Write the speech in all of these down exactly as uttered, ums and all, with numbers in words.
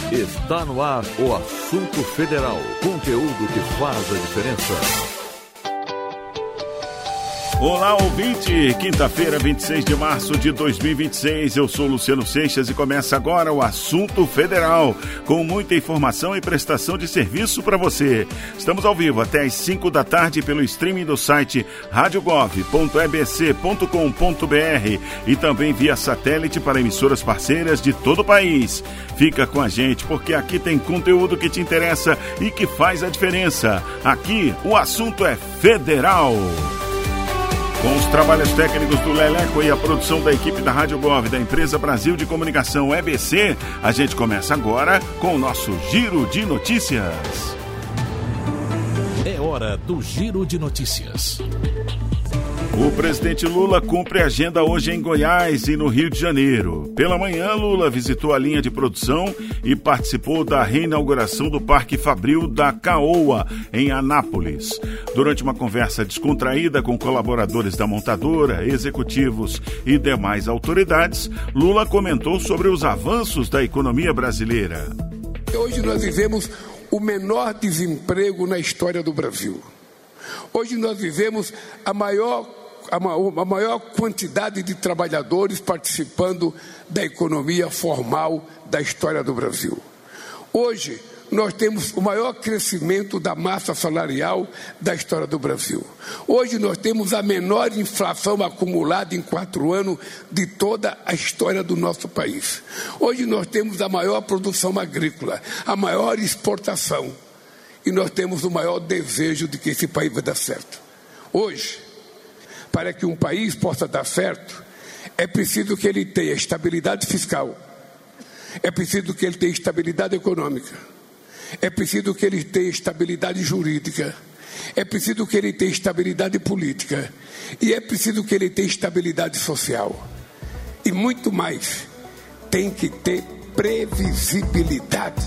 Está no ar o Assunto Federal. Conteúdo que faz a diferença. Olá, ouvinte! Quinta-feira, vinte e seis de março de dois mil e vinte e seis, eu sou Luciano Seixas e começa agora o Assunto Federal, com muita informação e prestação de serviço para você. Estamos ao vivo até às cinco da tarde pelo streaming do site rádio gov ponto e b c ponto com ponto b r e também via satélite para emissoras parceiras de todo o país. Fica com a gente porque aqui tem conteúdo que te interessa e que faz a diferença. Aqui o assunto é federal. Com os trabalhos técnicos do Leleco e a produção da equipe da Rádio Gov, da Empresa Brasil de Comunicação E B C, a gente começa agora com o nosso Giro de Notícias. É hora do Giro de Notícias. O presidente Lula cumpre a agenda hoje em Goiás e no Rio de Janeiro. Pela manhã, Lula visitou a linha de produção e participou da reinauguração do Parque Fabril da Caoa, em Anápolis. Durante uma conversa descontraída com colaboradores da montadora, executivos e demais autoridades, Lula comentou sobre os avanços da economia brasileira. Hoje nós vivemos o menor desemprego na história do Brasil. Hoje nós vivemos a maior a maior quantidade de trabalhadores participando da economia formal da história do Brasil. Hoje, nós temos o maior crescimento da massa salarial da história do Brasil. Hoje, nós temos a menor inflação acumulada em quatro anos de toda a história do nosso país. Hoje, nós temos a maior produção agrícola, a maior exportação. E nós temos o maior desejo de que esse país vai dar certo. Hoje, para que um país possa dar certo, é preciso que ele tenha estabilidade fiscal, é preciso que ele tenha estabilidade econômica, é preciso que ele tenha estabilidade jurídica, é preciso que ele tenha estabilidade política e é preciso que ele tenha estabilidade social. E muito mais, tem que ter previsibilidade.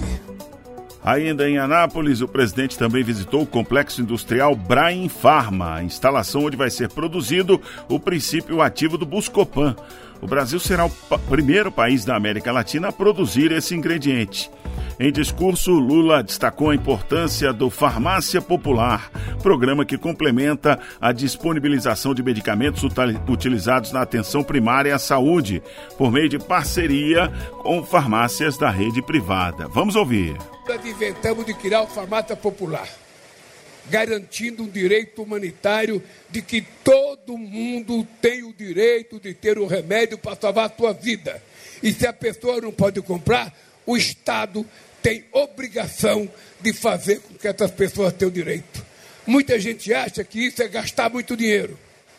Ainda em Anápolis, o presidente também visitou o complexo industrial Brain Pharma, a instalação onde vai ser produzido o princípio ativo do Buscopan. O Brasil será o pa- primeiro país da América Latina a produzir esse ingrediente. Em discurso, Lula destacou a importância do Farmácia Popular, programa que complementa a disponibilização de medicamentos util- utilizados na atenção primária à saúde, por meio de parceria com farmácias da rede privada. Vamos ouvir. Nós inventamos de criar o Farmácia Popular, garantindo um direito humanitário de que todo mundo tem o direito de ter o remédio para salvar a sua vida. E se a pessoa não pode comprar, o Estado tem obrigação de fazer com que essas pessoas tenham direito. Muita gente acha que isso é gastar muito dinheiro.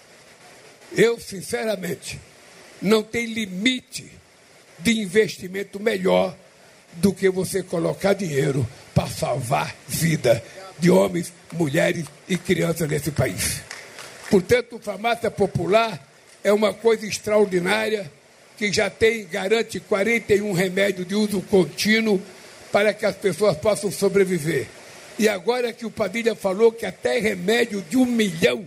Eu, sinceramente, não tem limite de investimento melhor do que você colocar dinheiro para salvar vida de homens, mulheres e crianças nesse país. Portanto, a Farmácia Popular é uma coisa extraordinária que já tem, garante quarenta e um remédios de uso contínuo para que as pessoas possam sobreviver. E agora que o Padilha falou que até remédio de um milhão,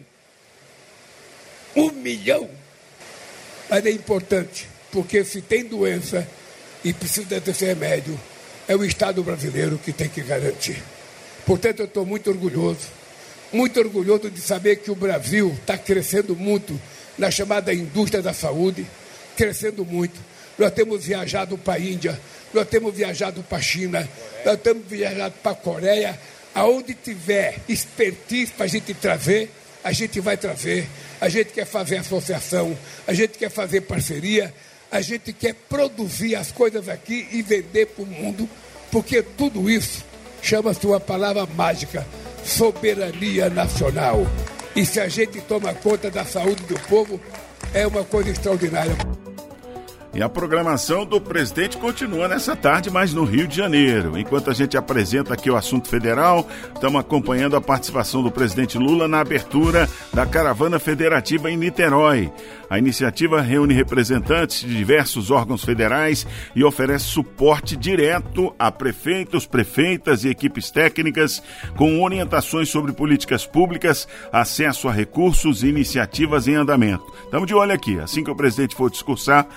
um milhão, mas é importante, porque se tem doença e precisa desse remédio, é o Estado brasileiro que tem que garantir. Portanto, eu estou muito orgulhoso, muito orgulhoso de saber que o Brasil está crescendo muito na chamada indústria da saúde, crescendo muito. Nós temos viajado para a Índia, nós temos viajado para a China, nós temos viajado para a Coreia. Aonde tiver expertise para a gente trazer, a gente vai trazer. A gente quer fazer associação, a gente quer fazer parceria, a gente quer produzir as coisas aqui e vender para o mundo, porque tudo isso chama-se uma palavra mágica, soberania nacional. E se a gente toma conta da saúde do povo, é uma coisa extraordinária. E a programação do presidente continua nessa tarde, mas no Rio de Janeiro. Enquanto a gente apresenta aqui o assunto federal, estamos acompanhando a participação do presidente Lula na abertura da Caravana Federativa em Niterói. A iniciativa reúne representantes de diversos órgãos federais e oferece suporte direto a prefeitos, prefeitas e equipes técnicas com orientações sobre políticas públicas, acesso a recursos e iniciativas em andamento. Estamos de olho aqui. Assim que o presidente for discursar, nós vamos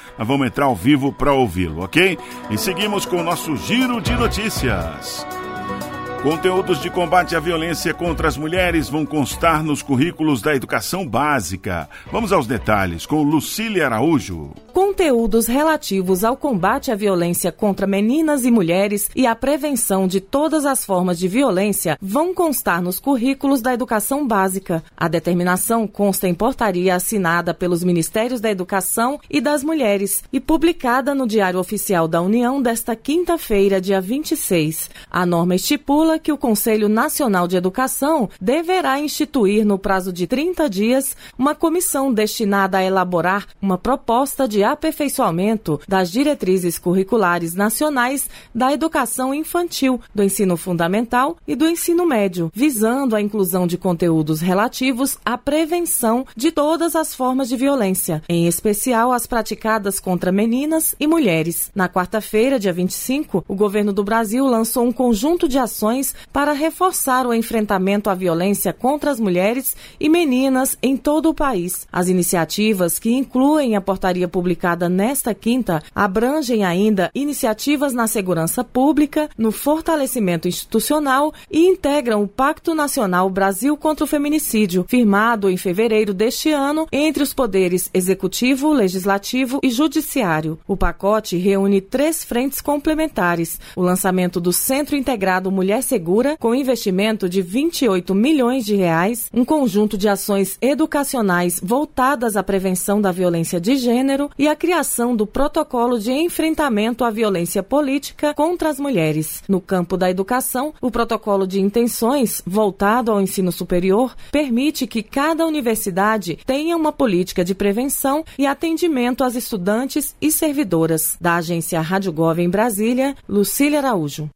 entrar ao vivo para ouvi-lo, ok? E seguimos com o nosso Giro de Notícias. Conteúdos de combate à violência contra as mulheres vão constar nos currículos da educação básica. Vamos aos detalhes com Lucília Araújo. Conteúdos relativos ao combate à violência contra meninas e mulheres e à prevenção de todas as formas de violência vão constar nos currículos da educação básica. A determinação consta em portaria assinada pelos Ministérios da Educação e das Mulheres e publicada no Diário Oficial da União desta quinta-feira, dia vinte e seis. A norma estipula que o Conselho Nacional de Educação deverá instituir, no prazo de trinta dias, uma comissão destinada a elaborar uma proposta de aperfeiçoamento das diretrizes curriculares nacionais da educação infantil, do ensino fundamental e do ensino médio, visando a inclusão de conteúdos relativos à prevenção de todas as formas de violência, em especial as praticadas contra meninas e mulheres. Na quarta-feira, dia vinte e cinco, o governo do Brasil lançou um conjunto de ações para reforçar o enfrentamento à violência contra as mulheres e meninas em todo o país. As iniciativas, que incluem a portaria publicada nesta quinta, abrangem ainda iniciativas na segurança pública, no fortalecimento institucional e integram o Pacto Nacional Brasil contra o Feminicídio, firmado em fevereiro deste ano entre os poderes executivo, legislativo e judiciário. O pacote reúne três frentes complementares: o lançamento do Centro Integrado Mulher Segura, com investimento de vinte e oito milhões de reais, um conjunto de ações educacionais voltadas à prevenção da violência de gênero e a criação do Protocolo de Enfrentamento à Violência Política contra as Mulheres. No campo da educação, o Protocolo de Intenções, voltado ao ensino superior, permite que cada universidade tenha uma política de prevenção e atendimento às estudantes e servidoras. Da agência Rádio Gov em Brasília, Lucília Araújo.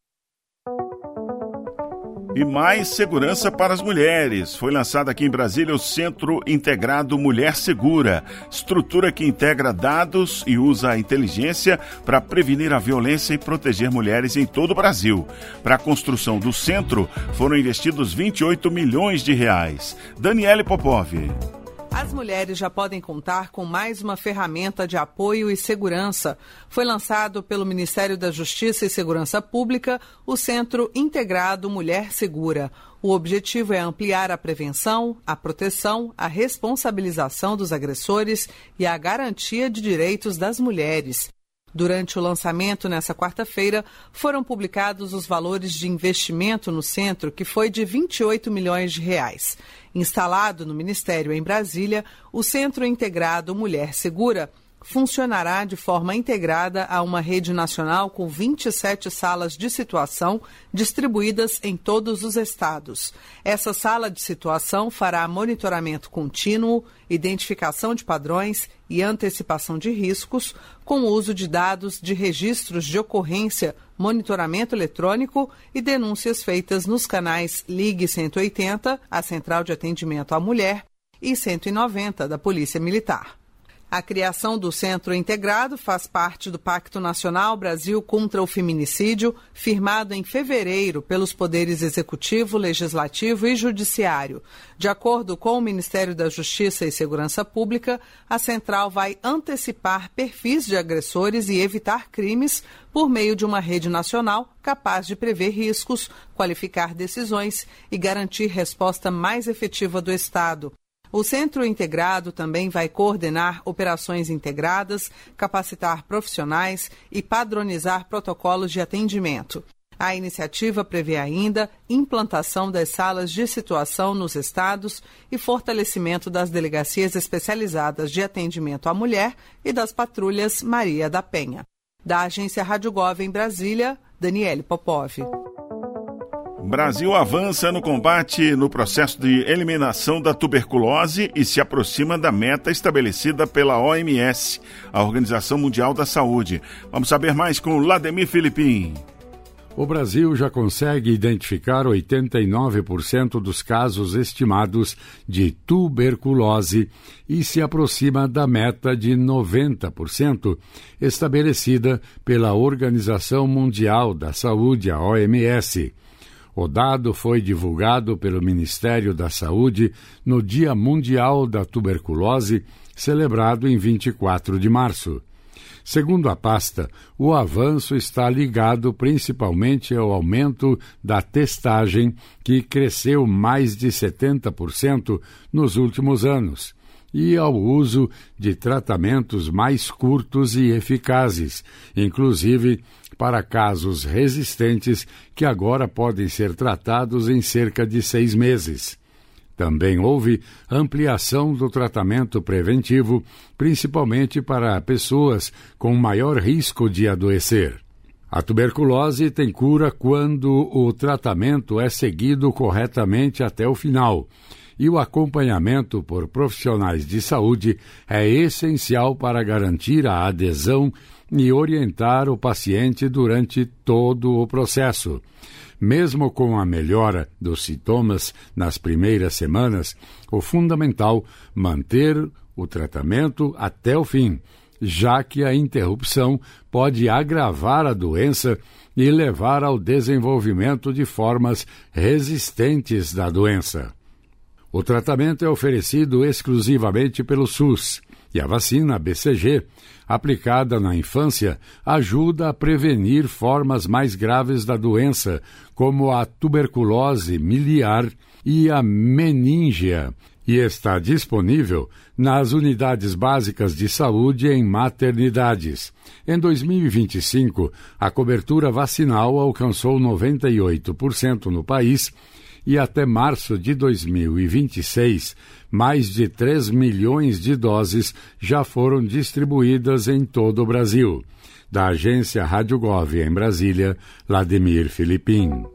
E mais segurança para as mulheres. Foi lançado aqui em Brasília o Centro Integrado Mulher Segura, estrutura que integra dados e usa a inteligência para prevenir a violência e proteger mulheres em todo o Brasil. Para a construção do centro, foram investidos vinte e oito milhões de reais. Daniele Popov. As mulheres já podem contar com mais uma ferramenta de apoio e segurança. Foi lançado pelo Ministério da Justiça e Segurança Pública o Centro Integrado Mulher Segura. O objetivo é ampliar a prevenção, a proteção, a responsabilização dos agressores e a garantia de direitos das mulheres. Durante o lançamento, nesta quarta-feira, foram publicados os valores de investimento no centro, que foi de vinte e oito milhões de reais. Instalado no Ministério em Brasília, o Centro Integrado Mulher Segura funcionará de forma integrada a uma rede nacional com vinte e sete salas de situação distribuídas em todos os estados. Essa sala de situação fará monitoramento contínuo, identificação de padrões e antecipação de riscos, com o uso de dados de registros de ocorrência, monitoramento eletrônico e denúncias feitas nos canais Ligue cento e oitenta, a Central de Atendimento à Mulher, e cento e noventa, da Polícia Militar. A criação do Centro Integrado faz parte do Pacto Nacional Brasil contra o Feminicídio, firmado em fevereiro pelos poderes Executivo, Legislativo e Judiciário. De acordo com o Ministério da Justiça e Segurança Pública, a central vai antecipar perfis de agressores e evitar crimes por meio de uma rede nacional capaz de prever riscos, qualificar decisões e garantir resposta mais efetiva do Estado. O Centro Integrado também vai coordenar operações integradas, capacitar profissionais e padronizar protocolos de atendimento. A iniciativa prevê ainda implantação das salas de situação nos estados e fortalecimento das delegacias especializadas de atendimento à mulher e das patrulhas Maria da Penha. Da agência Rádio Gov em Brasília, Daniele Popov. Brasil avança no combate no processo de eliminação da tuberculose e se aproxima da meta estabelecida pela O M S, a Organização Mundial da Saúde. Vamos saber mais com Lademir Filipim. O Brasil já consegue identificar oitenta e nove por cento dos casos estimados de tuberculose e se aproxima da meta de noventa por cento estabelecida pela Organização Mundial da Saúde, a O M S. O dado foi divulgado pelo Ministério da Saúde no Dia Mundial da Tuberculose, celebrado em vinte e quatro de março. Segundo a pasta, o avanço está ligado principalmente ao aumento da testagem, que cresceu mais de setenta por cento nos últimos anos, e ao uso de tratamentos mais curtos e eficazes, inclusive para casos resistentes que agora podem ser tratados em cerca de seis meses. Também houve ampliação do tratamento preventivo, principalmente para pessoas com maior risco de adoecer. A tuberculose tem cura quando o tratamento é seguido corretamente até o final, e o acompanhamento por profissionais de saúde é essencial para garantir a adesão e orientar o paciente durante todo o processo. Mesmo com a melhora dos sintomas nas primeiras semanas, o fundamental é manter o tratamento até o fim, já que a interrupção pode agravar a doença e levar ao desenvolvimento de formas resistentes da doença. O tratamento é oferecido exclusivamente pelo SUS, e a vacina B C G, aplicada na infância, ajuda a prevenir formas mais graves da doença, como a tuberculose miliar e a meningea, e está disponível nas unidades básicas de saúde em maternidades. Em dois mil e vinte e cinco, a cobertura vacinal alcançou noventa e oito por cento no país, e até março de dois mil e vinte e seis, mais de três milhões de doses já foram distribuídas em todo o Brasil. Da agência Rádio Gov em Brasília, Vladimir Filipim.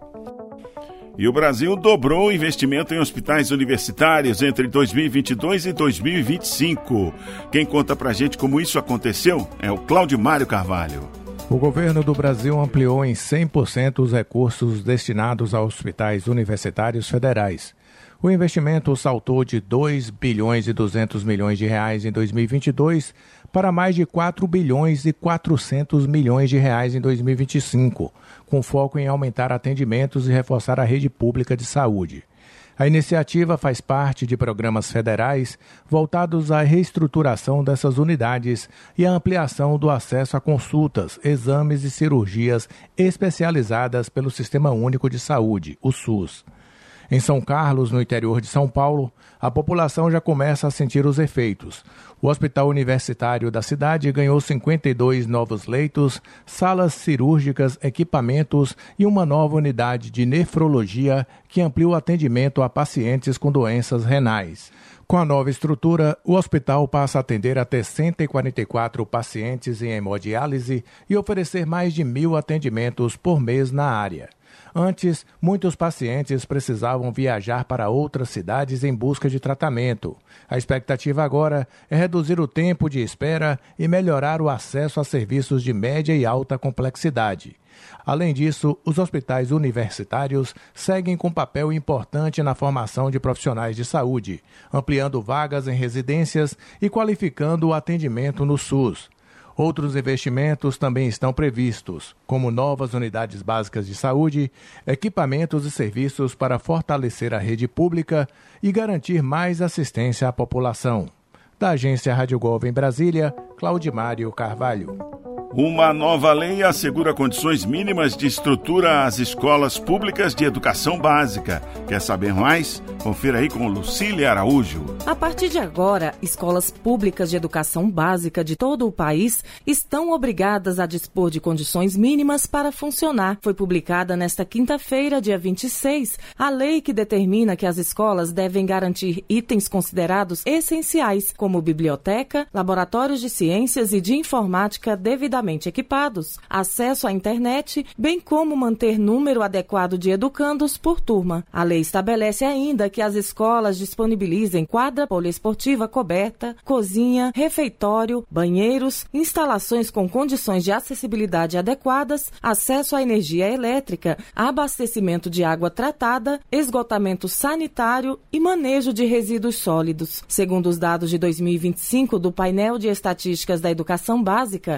E o Brasil dobrou o investimento em hospitais universitários entre dois mil e vinte e dois e dois mil e vinte e cinco. Quem conta pra gente como isso aconteceu é o Claudimário Carvalho. O governo do Brasil ampliou em cem por cento os recursos destinados a hospitais universitários federais. O investimento saltou de dois bilhões e duzentos milhões de reais em dois mil e vinte e dois para mais de quatro bilhões e quatrocentos milhões de reais em dois mil e vinte e cinco, com foco em aumentar atendimentos e reforçar a rede pública de saúde. A iniciativa faz parte de programas federais voltados à reestruturação dessas unidades e à ampliação do acesso a consultas, exames e cirurgias especializadas pelo Sistema Único de Saúde, o SUS. Em São Carlos, no interior de São Paulo, a população já começa a sentir os efeitos. O Hospital Universitário da cidade ganhou cinquenta e dois novos leitos, salas cirúrgicas, equipamentos e uma nova unidade de nefrologia que amplia o atendimento a pacientes com doenças renais. Com a nova estrutura, o hospital passa a atender até cento e quarenta e quatro pacientes em hemodiálise e oferecer mais de mil atendimentos por mês na área. Antes, muitos pacientes precisavam viajar para outras cidades em busca de tratamento. A expectativa agora é reduzir o tempo de espera e melhorar o acesso a serviços de média e alta complexidade. Além disso, os hospitais universitários seguem com papel importante na formação de profissionais de saúde, ampliando vagas em residências e qualificando o atendimento no SUS. Outros investimentos também estão previstos, como novas unidades básicas de saúde, equipamentos e serviços para fortalecer a rede pública e garantir mais assistência à população. Da agência Rádio Gov em Brasília, Claudimário Carvalho. Uma nova lei assegura condições mínimas de estrutura às escolas públicas de educação básica. Quer saber mais? Confira aí com Lucília Araújo. A partir de agora, escolas públicas de educação básica de todo o país estão obrigadas a dispor de condições mínimas para funcionar. Foi publicada nesta quinta-feira, dia vinte e seis, a lei que determina que as escolas devem garantir itens considerados essenciais, como biblioteca, laboratórios de ciências e de informática devidamente equipados, acesso à internet, bem como manter número adequado de educandos por turma. A lei estabelece ainda que as escolas disponibilizem quadra poliesportiva coberta, cozinha, refeitório, banheiros, instalações com condições de acessibilidade adequadas, acesso à energia elétrica, abastecimento de água tratada, esgotamento sanitário e manejo de resíduos sólidos. Segundo os dados de dois mil e vinte e cinco do Painel de Estatísticas da Educação Básica, o Brasil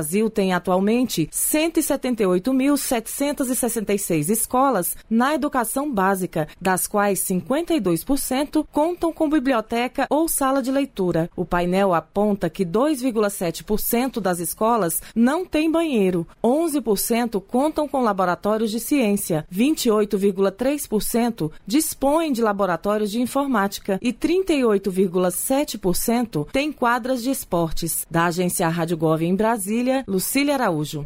Brasil tem atualmente cento e setenta e oito mil, setecentas e sessenta e seis escolas na educação básica, das quais cinquenta e dois por cento contam com biblioteca ou sala de leitura. O painel aponta que dois vírgula sete por cento das escolas não têm banheiro, onze por cento contam com laboratórios de ciência, vinte e oito vírgula três por cento dispõem de laboratórios de informática e trinta e oito vírgula sete por cento têm quadras de esportes. Da agência Rádio Gov em Brasília, Lucília Araújo.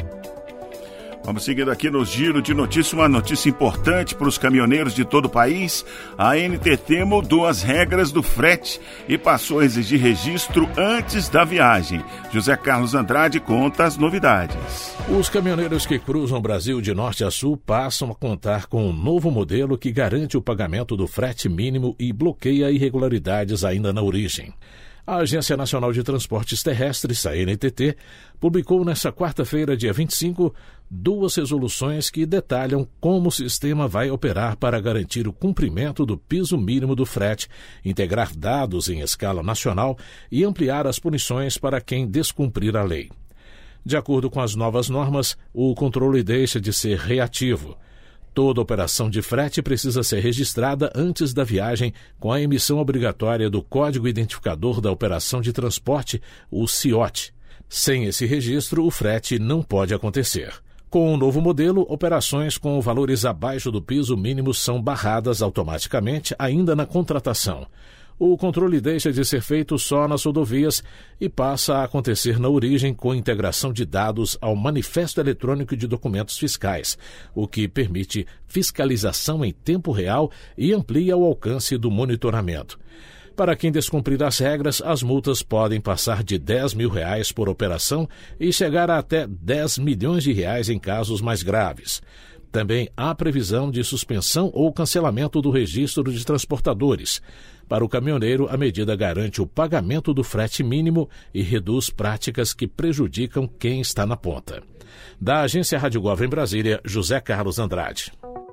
Vamos seguindo aqui no Giro de Notícias, uma notícia importante para os caminhoneiros de todo o país. A N T T mudou as regras do frete e passou a exigir registro antes da viagem. José Carlos Andrade conta as novidades. Os caminhoneiros que cruzam o Brasil de norte a sul passam a contar com um novo modelo que garante o pagamento do frete mínimo e bloqueia irregularidades ainda na origem. A Agência Nacional de Transportes Terrestres, a N T T, publicou nesta quarta-feira, dia vinte e cinco, duas resoluções que detalham como o sistema vai operar para garantir o cumprimento do piso mínimo do frete, integrar dados em escala nacional e ampliar as punições para quem descumprir a lei. De acordo com as novas normas, o controle deixa de ser reativo. Toda operação de frete precisa ser registrada antes da viagem com a emissão obrigatória do Código Identificador da Operação de Transporte, o C I O T. Sem esse registro, o frete não pode acontecer. Com o novo modelo, operações com valores abaixo do piso mínimo são barradas automaticamente ainda na contratação. O controle deixa de ser feito só nas rodovias e passa a acontecer na origem com integração de dados ao Manifesto Eletrônico de Documentos Fiscais, o que permite fiscalização em tempo real e amplia o alcance do monitoramento. Para quem descumprir as regras, as multas podem passar de dez mil reais por operação e chegar a até dez milhões de reais em casos mais graves. Também há previsão de suspensão ou cancelamento do registro de transportadores. Para o caminhoneiro, a medida garante o pagamento do frete mínimo e reduz práticas que prejudicam quem está na ponta. Da agência Rádio Gov em Brasília, José Carlos Andrade.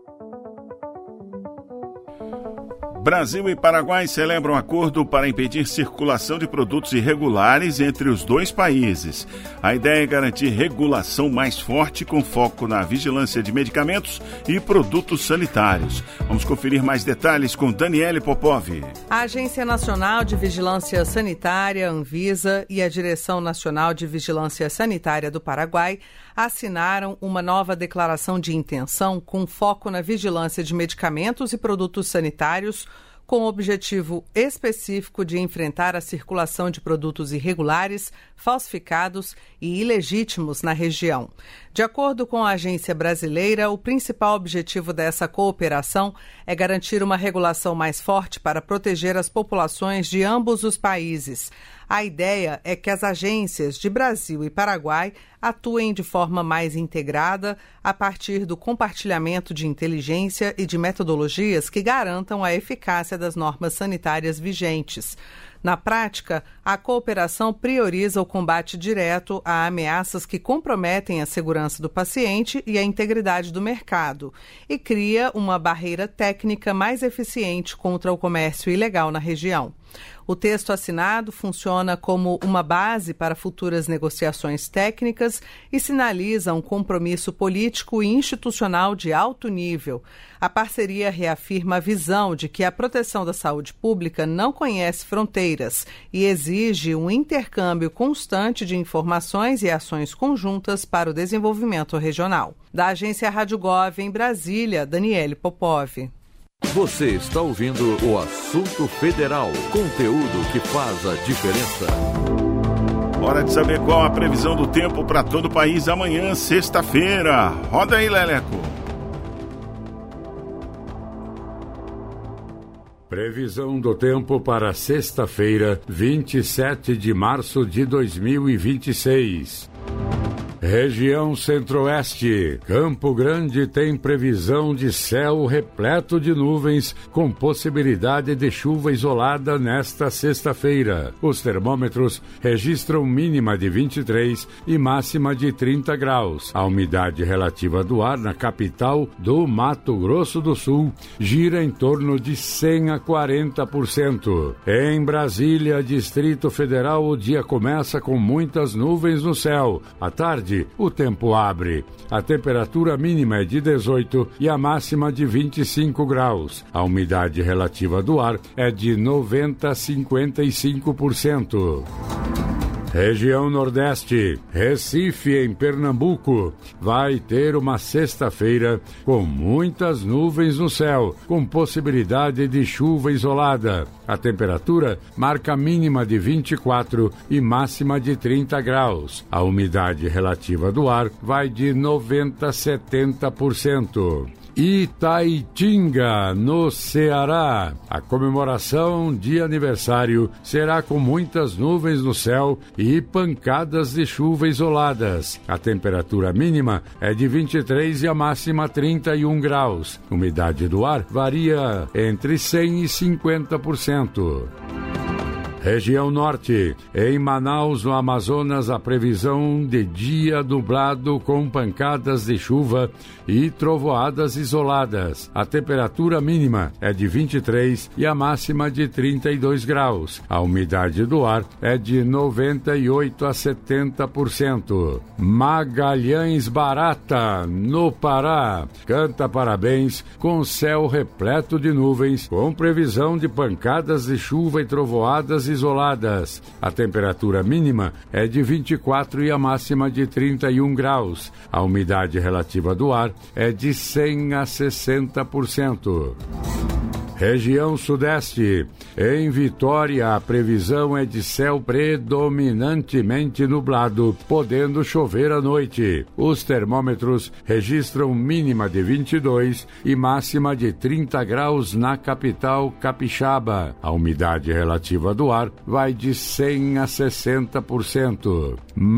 Brasil e Paraguai celebram acordo para impedir circulação de produtos irregulares entre os dois países. A ideia é garantir regulação mais forte com foco na vigilância de medicamentos e produtos sanitários. Vamos conferir mais detalhes com Daniele Popov. A Agência Nacional de Vigilância Sanitária, Anvisa, e a Direção Nacional de Vigilância Sanitária do Paraguai assinaram uma nova declaração de intenção com foco na vigilância de medicamentos e produtos sanitários, com o objetivo específico de enfrentar a circulação de produtos irregulares, falsificados e ilegítimos na região. De acordo com a agência brasileira, o principal objetivo dessa cooperação é garantir uma regulação mais forte para proteger as populações de ambos os países. A ideia é que as agências de Brasil e Paraguai atuem de forma mais integrada a partir do compartilhamento de inteligência e de metodologias que garantam a eficácia das normas sanitárias vigentes. Na prática, a cooperação prioriza o combate direto a ameaças que comprometem a segurança do paciente e a integridade do mercado e cria uma barreira técnica mais eficiente contra o comércio ilegal na região. O texto assinado funciona como uma base para futuras negociações técnicas e sinaliza um compromisso político e institucional de alto nível. A parceria reafirma a visão de que a proteção da saúde pública não conhece fronteiras e exige um intercâmbio constante de informações e ações conjuntas para o desenvolvimento regional. Da agência Rádio Gov em Brasília, Daniele Popov. Você está ouvindo o Assunto Federal, conteúdo que faz a diferença. Hora de saber qual a previsão do tempo para todo o país amanhã, sexta-feira. Roda aí, Leleco. Previsão do tempo para sexta-feira, vinte e sete de março de dois mil e vinte e seis. Região Centro-Oeste. Campo Grande tem previsão de céu repleto de nuvens com possibilidade de chuva isolada nesta sexta-feira. Os termômetros registram mínima de vinte e três e máxima de trinta graus. A umidade relativa do ar na capital do Mato Grosso do Sul gira em torno de cem a quarenta por cento. Em Brasília, Distrito Federal, o dia começa com muitas nuvens no céu. À tarde, o tempo abre. A temperatura mínima é de dezoito e a máxima de vinte e cinco graus. A umidade relativa do ar é de noventa a cinquenta e cinco por cento. Região Nordeste. Recife, em Pernambuco, vai ter uma sexta-feira com muitas nuvens no céu, com possibilidade de chuva isolada. A temperatura marca mínima de vinte e quatro e máxima de trinta graus. A umidade relativa do ar vai de noventa a setenta por cento. Itaitinga, no Ceará. A comemoração de aniversário será com muitas nuvens no céu e pancadas de chuva isoladas. A temperatura mínima é de vinte e três e a máxima trinta e um graus. A umidade do ar varia entre cem e cinquenta por cento. Região Norte. Em Manaus, no Amazonas, a previsão de dia nublado com pancadas de chuva e trovoadas isoladas. A temperatura mínima é de vinte e três e a máxima de trinta e dois graus. A umidade do ar é de noventa e oito a setenta por cento. Magalhães Barata, no Pará, canta parabéns com céu repleto de nuvens, com previsão de pancadas de chuva e trovoadas isoladas. A temperatura mínima é de vinte e quatro e a máxima de trinta e um graus. A umidade relativa do ar é de cem a sessenta por cento. Região Sudeste. Em Vitória, a previsão é de céu predominantemente nublado, podendo chover à noite. Os termômetros registram mínima de vinte e dois e máxima de trinta graus na capital capixaba. A umidade relativa do ar vai de cem a sessenta por cento.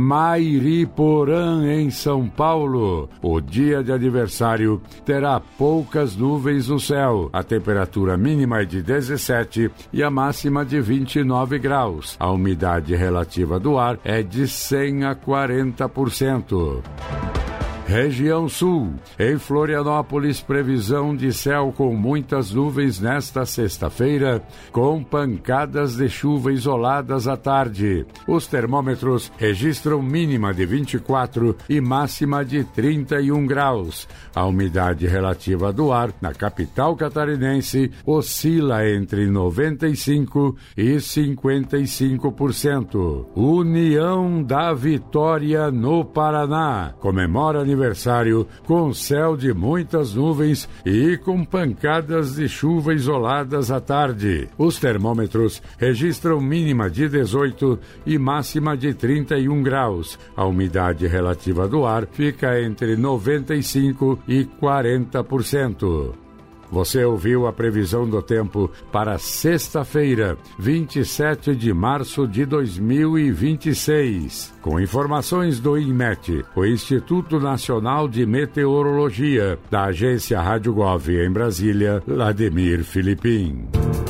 Mairiporã, em São Paulo. O dia de aniversário terá poucas nuvens no céu. A temperatura mínima é de dezessete e a máxima de vinte e nove graus. A umidade relativa do ar é de cem a quarenta por cento. Região Sul. Em Florianópolis, previsão de céu com muitas nuvens nesta sexta-feira, com pancadas de chuva isoladas à tarde. Os termômetros registram mínima de vinte e quatro e máxima de trinta e um graus. A umidade relativa do ar na capital catarinense oscila entre noventa e cinco e cinquenta e cinco por cento. União da Vitória, no Paraná, comemora aniversário com céu de muitas nuvens e com pancadas de chuva isoladas à tarde. Os termômetros registram mínima de dezoito e máxima de trinta e um graus. A umidade relativa do ar fica entre noventa e cinco e quarenta por cento. Você ouviu a previsão do tempo para sexta-feira, vinte e sete de março de dois mil e vinte e seis. Com informações do INMET, o Instituto Nacional de Meteorologia, da agência Rádio Gov em Brasília, Vladimir Filipim.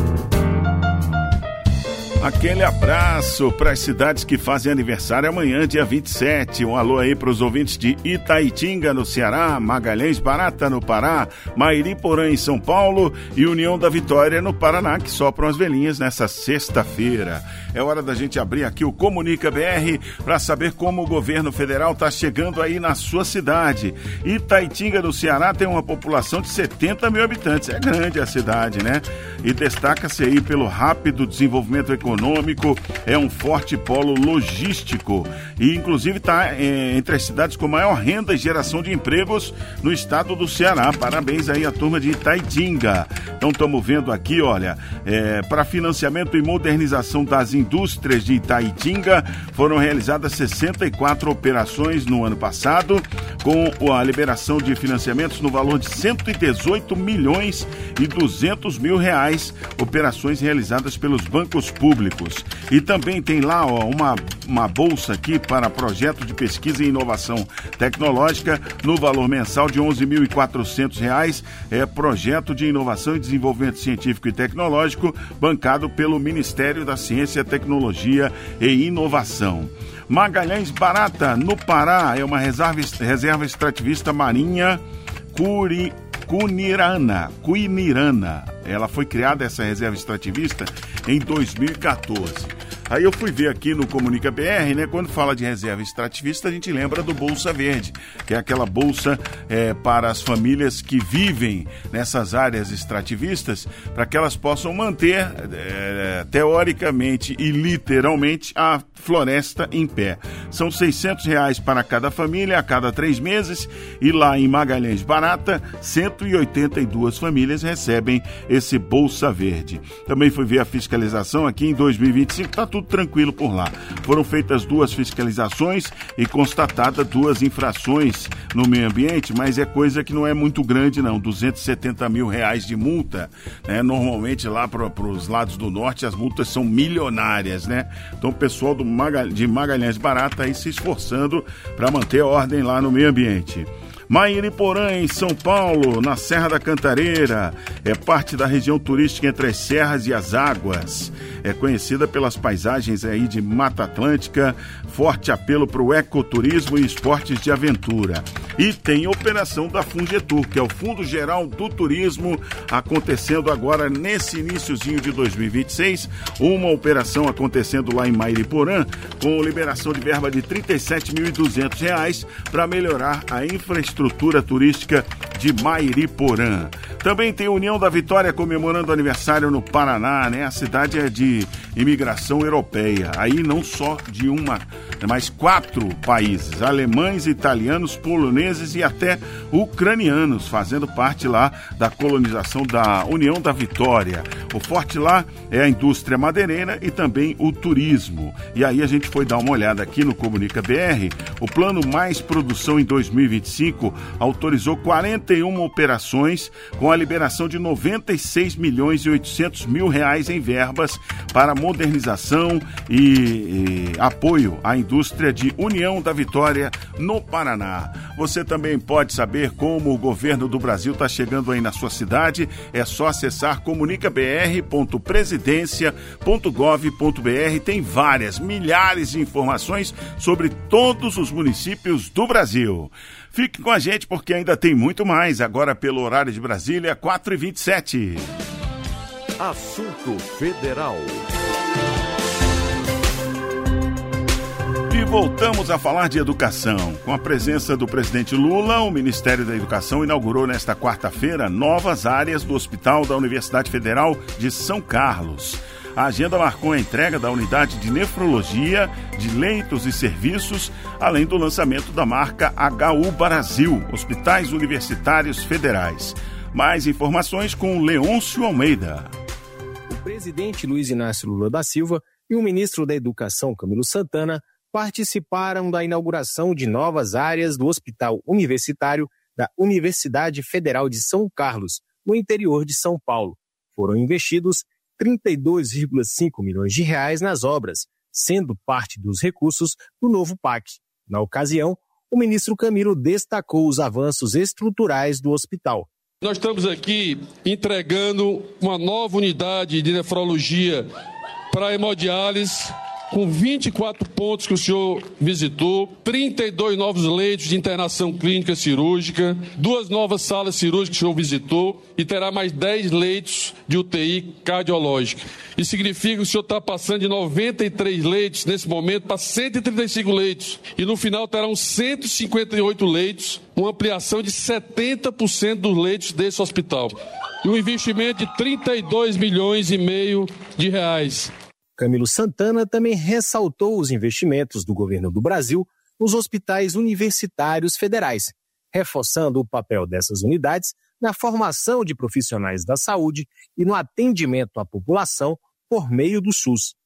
Aquele abraço para as cidades que fazem aniversário amanhã, dia vinte e sete. Um alô aí para os ouvintes de Itaitinga, no Ceará, Magalhães Barata, no Pará, Mairiporã, em São Paulo e União da Vitória, no Paraná, que sopram as velhinhas nessa sexta-feira. É hora da gente abrir aqui o Comunica B R para saber como o governo federal está chegando aí na sua cidade. Itaitinga, no Ceará, tem uma população de setenta mil habitantes. É grande a cidade, né? E destaca-se aí pelo rápido desenvolvimento econômico. econômico, é um forte polo logístico e inclusive está é, entre as cidades com maior renda e geração de empregos no estado do Ceará. Parabéns aí à turma de Itaitinga. Então estamos vendo aqui, olha, é, para financiamento e modernização das indústrias de Itaitinga foram realizadas sessenta e quatro operações no ano passado, com a liberação de financiamentos no valor de cento e dezoito milhões e duzentos mil reais, operações realizadas pelos bancos públicos. E também tem lá ó, uma, uma bolsa aqui para projeto de pesquisa e inovação tecnológica no valor mensal de onze mil e quatrocentos reais, é projeto de inovação e desenvolvimento científico e tecnológico bancado pelo Ministério da Ciência, Tecnologia e Inovação. Magalhães Barata, no Pará, é uma reserva, reserva extrativista marinha Curi, Cunirana, Cuinirana. Ela foi criada, essa reserva extrativista, em dois mil e quatorze. Aí eu fui ver aqui no Comunica B R, né? Quando fala de reserva extrativista, a gente lembra do Bolsa Verde, que é aquela bolsa é, para as famílias que vivem nessas áreas extrativistas, para que elas possam manter, é, teoricamente e literalmente, a floresta em pé. São seiscentos reais para cada família a cada três meses, e lá em Magalhães Barata, cento e oitenta e duas famílias recebem esse Bolsa Verde. Também fui ver a fiscalização aqui em dois mil e vinte e cinco, está tudo tranquilo por lá. Foram feitas duas fiscalizações e constatadas duas infrações no meio ambiente, mas é coisa que não é muito grande não, duzentos e setenta mil reais de multa, né? Normalmente lá para os lados do norte as multas são milionárias, né? Então o pessoal do Magal- de Magalhães Barata aí se esforçando para manter a ordem lá no meio ambiente. Mairiporã, em São Paulo, na Serra da Cantareira, é parte da região turística entre as serras e as águas. É conhecida pelas paisagens aí de Mata Atlântica, forte apelo para o ecoturismo e esportes de aventura. E tem operação da Fungetur, que é o Fundo Geral do Turismo, acontecendo agora nesse iniciozinho de dois mil e vinte e seis, uma operação acontecendo lá em Mairiporã, com liberação de verba de trinta e sete mil e duzentos reais para melhorar a infraestrutura turística de Mairiporã. Também tem União da Vitória comemorando aniversário no Paraná, né? A cidade é de imigração europeia, aí não só de uma, mas quatro países, alemães, italianos, poloneses e até ucranianos, fazendo parte lá da colonização da União da Vitória. O forte lá é a indústria madeireira e também o turismo. E aí a gente foi dar uma olhada aqui no Comunica B R, o Plano Mais Produção em dois mil e vinte e cinco autorizou quarenta e uma operações com a liberação de noventa e seis milhões e oitocentos mil reais em verbas para modernização e, e apoio à indústria de União da Vitória no Paraná. Você também pode saber como o governo do Brasil está chegando aí na sua cidade. É só acessar comunica b r ponto presidência ponto gov ponto b r. Tem várias, milhares de informações sobre todos os municípios do Brasil. Fique com a gente porque ainda tem muito mais. Agora pelo horário de Brasília, quatro e vinte e sete. Assunto Federal. E voltamos a falar de educação. Com a presença do presidente Lula, o Ministério da Educação inaugurou nesta quarta-feira novas áreas do Hospital da Universidade Federal de São Carlos. A agenda marcou a entrega da unidade de nefrologia, de leitos e serviços, além do lançamento da marca H U Brasil, Hospitais Universitários Federais. Mais informações com Leôncio Almeida. O presidente Luiz Inácio Lula da Silva e o ministro da Educação, Camilo Santana, participaram da inauguração de novas áreas do Hospital Universitário da Universidade Federal de São Carlos, no interior de São Paulo. Foram investidos trinta e dois vírgula cinco milhões de reais nas obras, sendo parte dos recursos do novo P A C. Na ocasião, o ministro Camilo destacou os avanços estruturais do hospital. Nós estamos aqui entregando uma nova unidade de nefrologia para hemodiálise, com vinte e quatro pontos que o senhor visitou, trinta e dois novos leitos de internação clínica cirúrgica, duas novas salas cirúrgicas que o senhor visitou e terá mais dez leitos de U T I cardiológica. Isso significa que o senhor está passando de noventa e três leitos nesse momento para cento e trinta e cinco leitos. E no final terão cento e cinquenta e oito leitos, uma ampliação de setenta por cento dos leitos desse hospital. E um investimento de trinta e dois milhões e meio de reais. Camilo Santana também ressaltou os investimentos do governo do Brasil nos hospitais universitários federais, reforçando o papel dessas unidades na formação de profissionais da saúde e no atendimento à população por meio do SUS.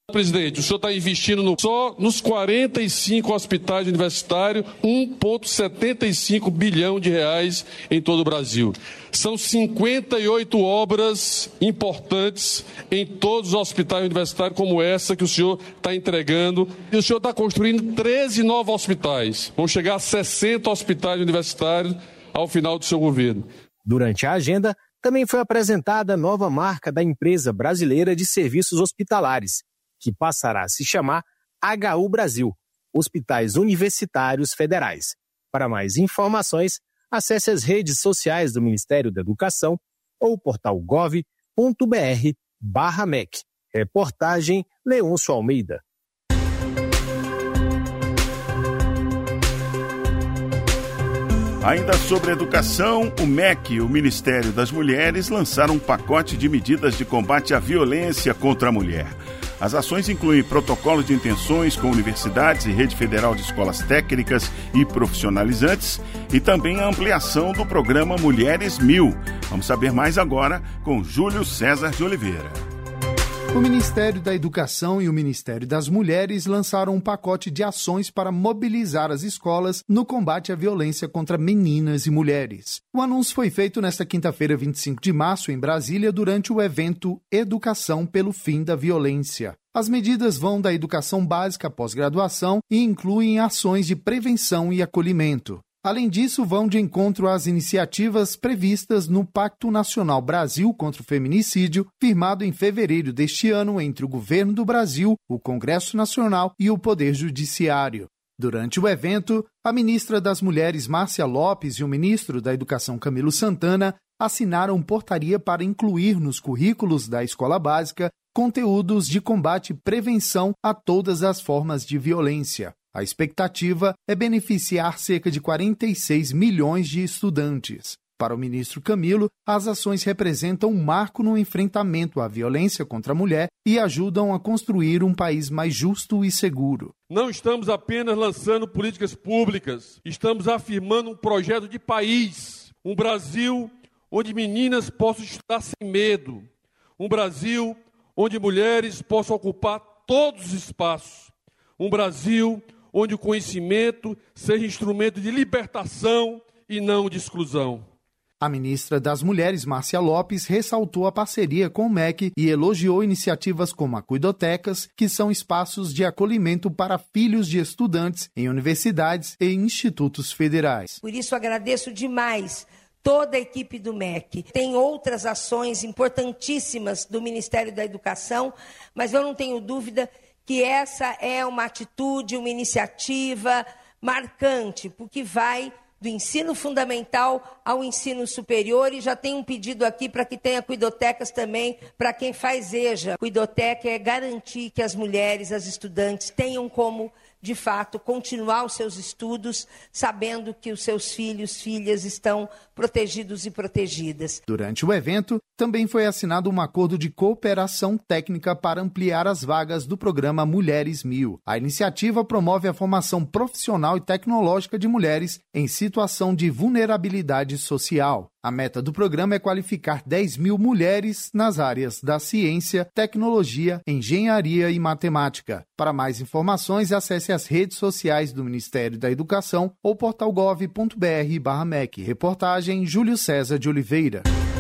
Presidente, o senhor está investindo no, só nos quarenta e cinco hospitais universitários um vírgula setenta e cinco bilhão de reais em todo o Brasil. São cinquenta e oito obras importantes em todos os hospitais universitários, como essa que o senhor está entregando. E o senhor está construindo treze novos hospitais. Vão chegar a sessenta hospitais universitários ao final do seu governo. Durante a agenda, também foi apresentada a nova marca da empresa brasileira de serviços hospitalares, que passará a se chamar H U Brasil, Hospitais Universitários Federais. Para mais informações, acesse as redes sociais do Ministério da Educação ou o portal gov ponto br barra M E C. Reportagem Leôncio Almeida. Ainda sobre educação, o M E C e o Ministério das Mulheres lançaram um pacote de medidas de combate à violência contra a mulher. As ações incluem protocolos de intenções com universidades e rede federal de escolas técnicas e profissionalizantes e também a ampliação do programa Mulheres Mil. Vamos saber mais agora com Júlio César de Oliveira. O Ministério da Educação e o Ministério das Mulheres lançaram um pacote de ações para mobilizar as escolas no combate à violência contra meninas e mulheres. O anúncio foi feito nesta quinta-feira, vinte e cinco de março, em Brasília, durante o evento Educação pelo Fim da Violência. As medidas vão da educação básica à pós-graduação e incluem ações de prevenção e acolhimento. Além disso, vão de encontro às iniciativas previstas no Pacto Nacional Brasil contra o Feminicídio, firmado em fevereiro deste ano entre o Governo do Brasil, o Congresso Nacional e o Poder Judiciário. Durante o evento, a ministra das Mulheres, Márcia Lopes, e o ministro da Educação, Camilo Santana, assinaram portaria para incluir nos currículos da escola básica conteúdos de combate e prevenção a todas as formas de violência. A expectativa é beneficiar cerca de quarenta e seis milhões de estudantes. Para o ministro Camilo, as ações representam um marco no enfrentamento à violência contra a mulher e ajudam a construir um país mais justo e seguro. Não estamos apenas lançando políticas públicas, estamos afirmando um projeto de país. Um Brasil onde meninas possam estudar sem medo. Um Brasil onde mulheres possam ocupar todos os espaços. Um Brasil onde o conhecimento seja instrumento de libertação e não de exclusão. A ministra das Mulheres, Márcia Lopes, ressaltou a parceria com o M E C e elogiou iniciativas como a Cuidotecas, que são espaços de acolhimento para filhos de estudantes em universidades e institutos federais. Por isso, agradeço demais toda a equipe do M E C. Tem outras ações importantíssimas do Ministério da Educação, mas eu não tenho dúvida que essa é uma atitude, uma iniciativa marcante, porque vai do ensino fundamental ao ensino superior, e já tem um pedido aqui para que tenha cuidotecas também para quem faz EJA. Cuidoteca é garantir que as mulheres, as estudantes, tenham como, de fato, continuar os seus estudos, sabendo que os seus filhos, filhas estão protegidos e protegidas. Durante o evento, também foi assinado um acordo de cooperação técnica para ampliar as vagas do programa Mulheres Mil. A iniciativa promove a formação profissional e tecnológica de mulheres em situação de vulnerabilidade social. A meta do programa é qualificar dez mil mulheres nas áreas da ciência, tecnologia, engenharia e matemática. Para mais informações, acesse as redes sociais do Ministério da Educação ou portal gov ponto br barra M E C. Reportagem Júlio César de Oliveira.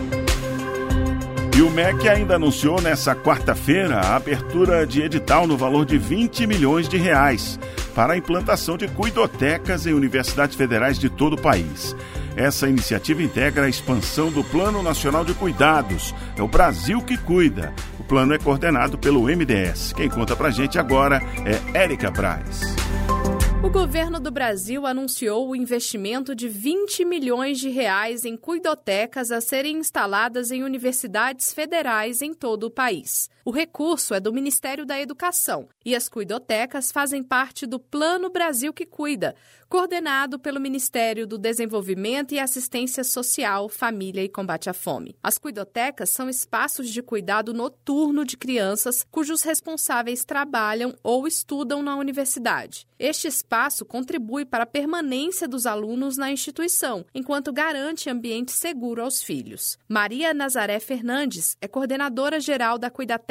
E o M E C ainda anunciou nessa quarta-feira a abertura de edital no valor de vinte milhões de reais para a implantação de cuidotecas em universidades federais de todo o país. Essa iniciativa integra a expansão do Plano Nacional de Cuidados. É o Brasil que Cuida. O plano é coordenado pelo M D S. Quem conta pra gente agora é Érica Braz. O governo do Brasil anunciou o investimento de vinte milhões de reais em cuidotecas a serem instaladas em universidades federais em todo o país. O recurso é do Ministério da Educação e as cuidotecas fazem parte do Plano Brasil que Cuida, coordenado pelo Ministério do Desenvolvimento e Assistência Social, Família e Combate à Fome. As cuidotecas são espaços de cuidado noturno de crianças cujos responsáveis trabalham ou estudam na universidade. Este espaço contribui para a permanência dos alunos na instituição, enquanto garante ambiente seguro aos filhos. Maria Nazaré Fernandes é coordenadora geral da Cuidateca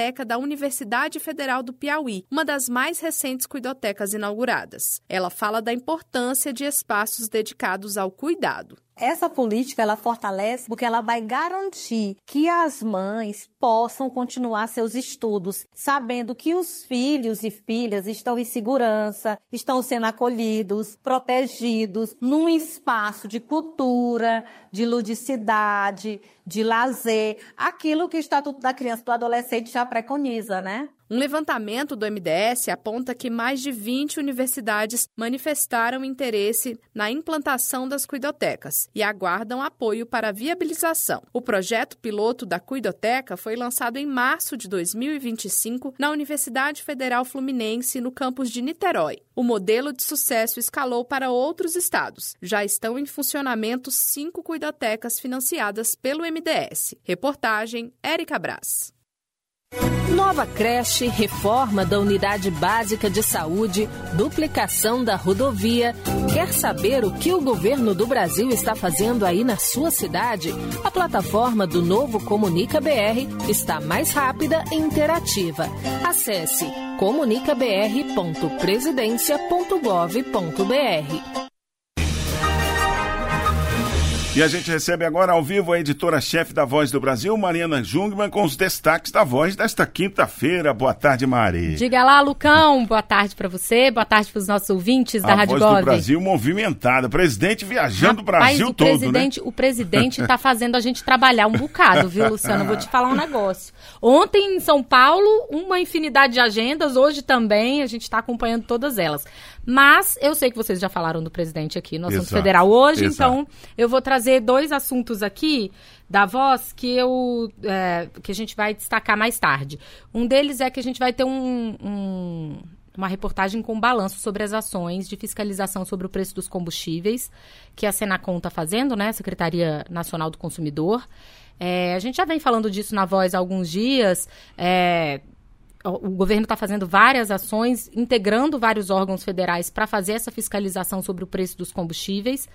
Cuidoteca da Universidade Federal do Piauí, uma das mais recentes cuidotecas inauguradas. Ela fala da importância de espaços dedicados ao cuidado. Essa política, ela fortalece porque ela vai garantir que as mães possam continuar seus estudos, sabendo que os filhos e filhas estão em segurança, estão sendo acolhidos, protegidos, num espaço de cultura, de ludicidade, de lazer, aquilo que o Estatuto da Criança e do Adolescente já preconiza, né? Um levantamento do M D S aponta que mais de vinte universidades manifestaram interesse na implantação das cuidotecas e aguardam apoio para a viabilização. O projeto piloto da Cuidoteca foi lançado em março de dois mil e vinte e cinco na Universidade Federal Fluminense, no campus de Niterói. O modelo de sucesso escalou para outros estados. Já estão em funcionamento cinco cuidotecas financiadas pelo M D S. Reportagem Érica Braz. Nova creche, reforma da unidade básica de saúde, duplicação da rodovia. Quer saber o que o governo do Brasil está fazendo aí na sua cidade? A plataforma do Novo Comunica B R está mais rápida e interativa. Acesse comunica b r ponto presidencia ponto gov ponto b r. E a gente recebe agora ao vivo a editora-chefe da Voz do Brasil, Mariana Jungmann, com os destaques da Voz desta quinta-feira. Boa tarde, Mari. Diga lá, Lucão. Boa tarde para você, boa tarde para os nossos ouvintes da a Rádio Voz Gov. do Brasil movimentada, presidente viajando o Brasil o todo, presidente, né? O presidente está fazendo a gente trabalhar um bocado, viu, Luciano? Vou te falar um negócio. Ontem em São Paulo, uma infinidade de agendas, hoje também, a gente está acompanhando todas elas. Mas eu sei que vocês já falaram do presidente aqui no assunto federal hoje, exato. Então eu vou trazer dois assuntos aqui da Voz que, eu, é, que a gente vai destacar mais tarde. Um deles é que a gente vai ter um, um, uma reportagem com balanço sobre as ações de fiscalização sobre o preço dos combustíveis que a Senacom está fazendo, né, Secretaria Nacional do Consumidor. É, a gente já vem falando disso na Voz há alguns dias. É, o governo está fazendo várias ações, integrando vários órgãos federais para fazer essa fiscalização sobre o preço dos combustíveis,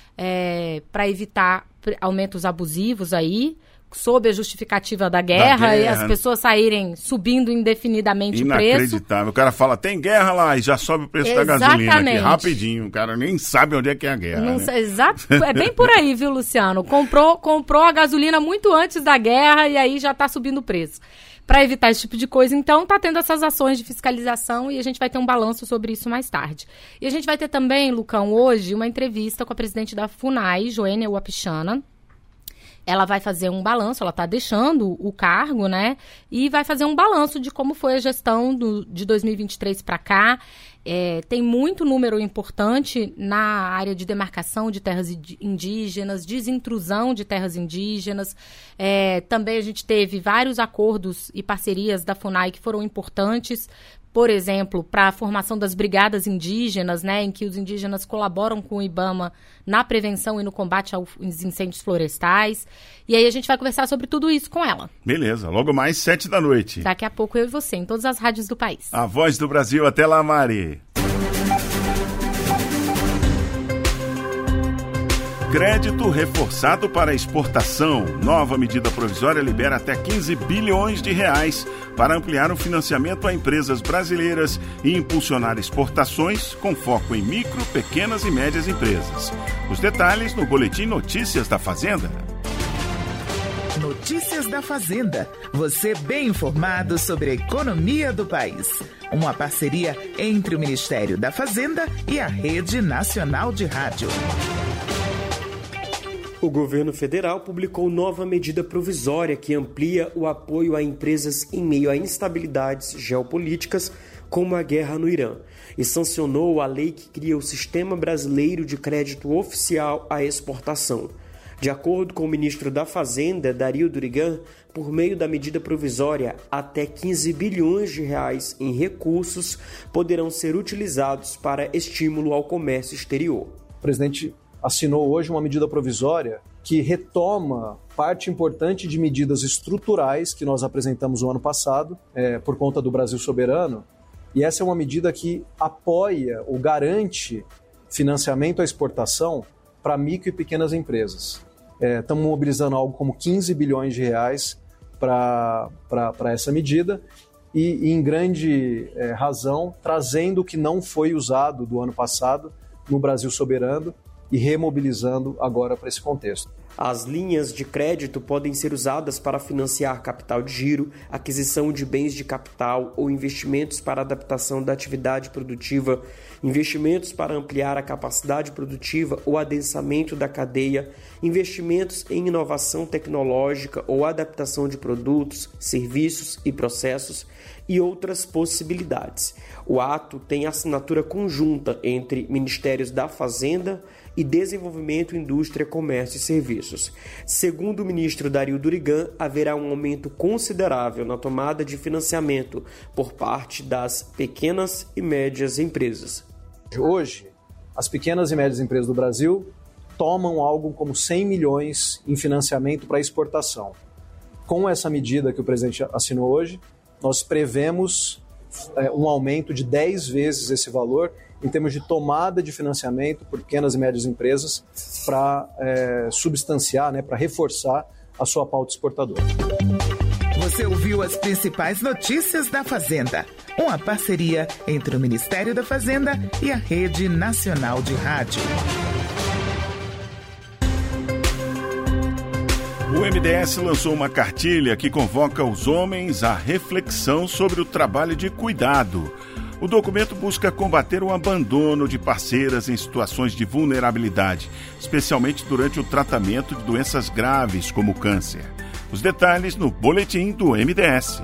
é, para evitar aumentos abusivos aí, sob a justificativa da guerra, da guerra. E as pessoas saírem subindo indefinidamente o preço. Inacreditável. O cara fala, tem guerra lá, e já sobe o preço Exatamente. da gasolina aqui, rapidinho. O cara nem sabe onde é que é a guerra. Não né? sei, exato, é bem por aí, viu, Luciano? Comprou, comprou a gasolina muito antes da guerra e aí já está subindo o preço. Para evitar esse tipo de coisa, então, está tendo essas ações de fiscalização e a gente vai ter um balanço sobre isso mais tarde. E a gente vai ter também, Lucão, hoje, uma entrevista com a presidente da FUNAI, Joênia Wapichana. Ela vai fazer um balanço, ela está deixando o cargo, né? E vai fazer um balanço de como foi a gestão do, de dois mil e vinte e três para cá. É, tem muito número importante na área de demarcação de terras indígenas, desintrusão de terras indígenas. É, também a gente teve vários acordos e parcerias da FUNAI que foram importantes, por exemplo, para a formação das brigadas indígenas, né, em que os indígenas colaboram com o IBAMA na prevenção e no combate aos incêndios florestais. E aí a gente vai conversar sobre tudo isso com ela. Beleza, logo mais sete da noite. Daqui a pouco eu e você, em todas as rádios do país. A Voz do Brasil, até lá, Mari. Crédito reforçado para exportação. Nova medida provisória libera até quinze bilhões de reais para ampliar o financiamento a empresas brasileiras e impulsionar exportações com foco em micro, pequenas e médias empresas. Os detalhes no Boletim Notícias da Fazenda. Notícias da Fazenda. Você bem informado sobre a economia do país. Uma parceria entre o Ministério da Fazenda e a Rede Nacional de Rádio. O governo federal publicou nova medida provisória que amplia o apoio a empresas em meio a instabilidades geopolíticas, como a guerra no Irã, e sancionou a lei que cria o Sistema Brasileiro de Crédito Oficial à Exportação. De acordo com o ministro da Fazenda, Dario Durigan, por meio da medida provisória, até quinze bilhões de reais em recursos poderão ser utilizados para estímulo ao comércio exterior. O presidente assinou hoje uma medida provisória que retoma parte importante de medidas estruturais que nós apresentamos no ano passado, é, por conta do Brasil Soberano, e essa é uma medida que apoia ou garante financiamento à exportação para micro e pequenas empresas. É, estamos mobilizando algo como quinze bilhões de reais para essa medida e, e em grande é, razão, trazendo o que não foi usado do ano passado no Brasil Soberano e remobilizando agora para esse contexto. As linhas de crédito podem ser usadas para financiar capital de giro, aquisição de bens de capital ou investimentos para adaptação da atividade produtiva, investimentos para ampliar a capacidade produtiva ou adensamento da cadeia, investimentos em inovação tecnológica ou adaptação de produtos, serviços e processos e outras possibilidades. O ato tem assinatura conjunta entre Ministérios da Fazenda e Desenvolvimento, Indústria, Comércio e Serviços. Segundo o ministro Dario Durigan, haverá um aumento considerável na tomada de financiamento por parte das pequenas e médias empresas. Hoje, as pequenas e médias empresas do Brasil tomam algo como cem milhões em financiamento para exportação. Com essa medida que o presidente assinou hoje, nós prevemos é, um aumento de dez vezes esse valor em termos de tomada de financiamento por pequenas e médias empresas para é, substanciar, né, para reforçar a sua pauta exportadora. Você ouviu as principais notícias da Fazenda, uma parceria entre o Ministério da Fazenda e a Rede Nacional de Rádio. O M D S lançou uma cartilha que convoca os homens à reflexão sobre o trabalho de cuidado. O documento busca combater o abandono de parceiras em situações de vulnerabilidade, especialmente durante o tratamento de doenças graves como o câncer. Os detalhes no boletim do M D S.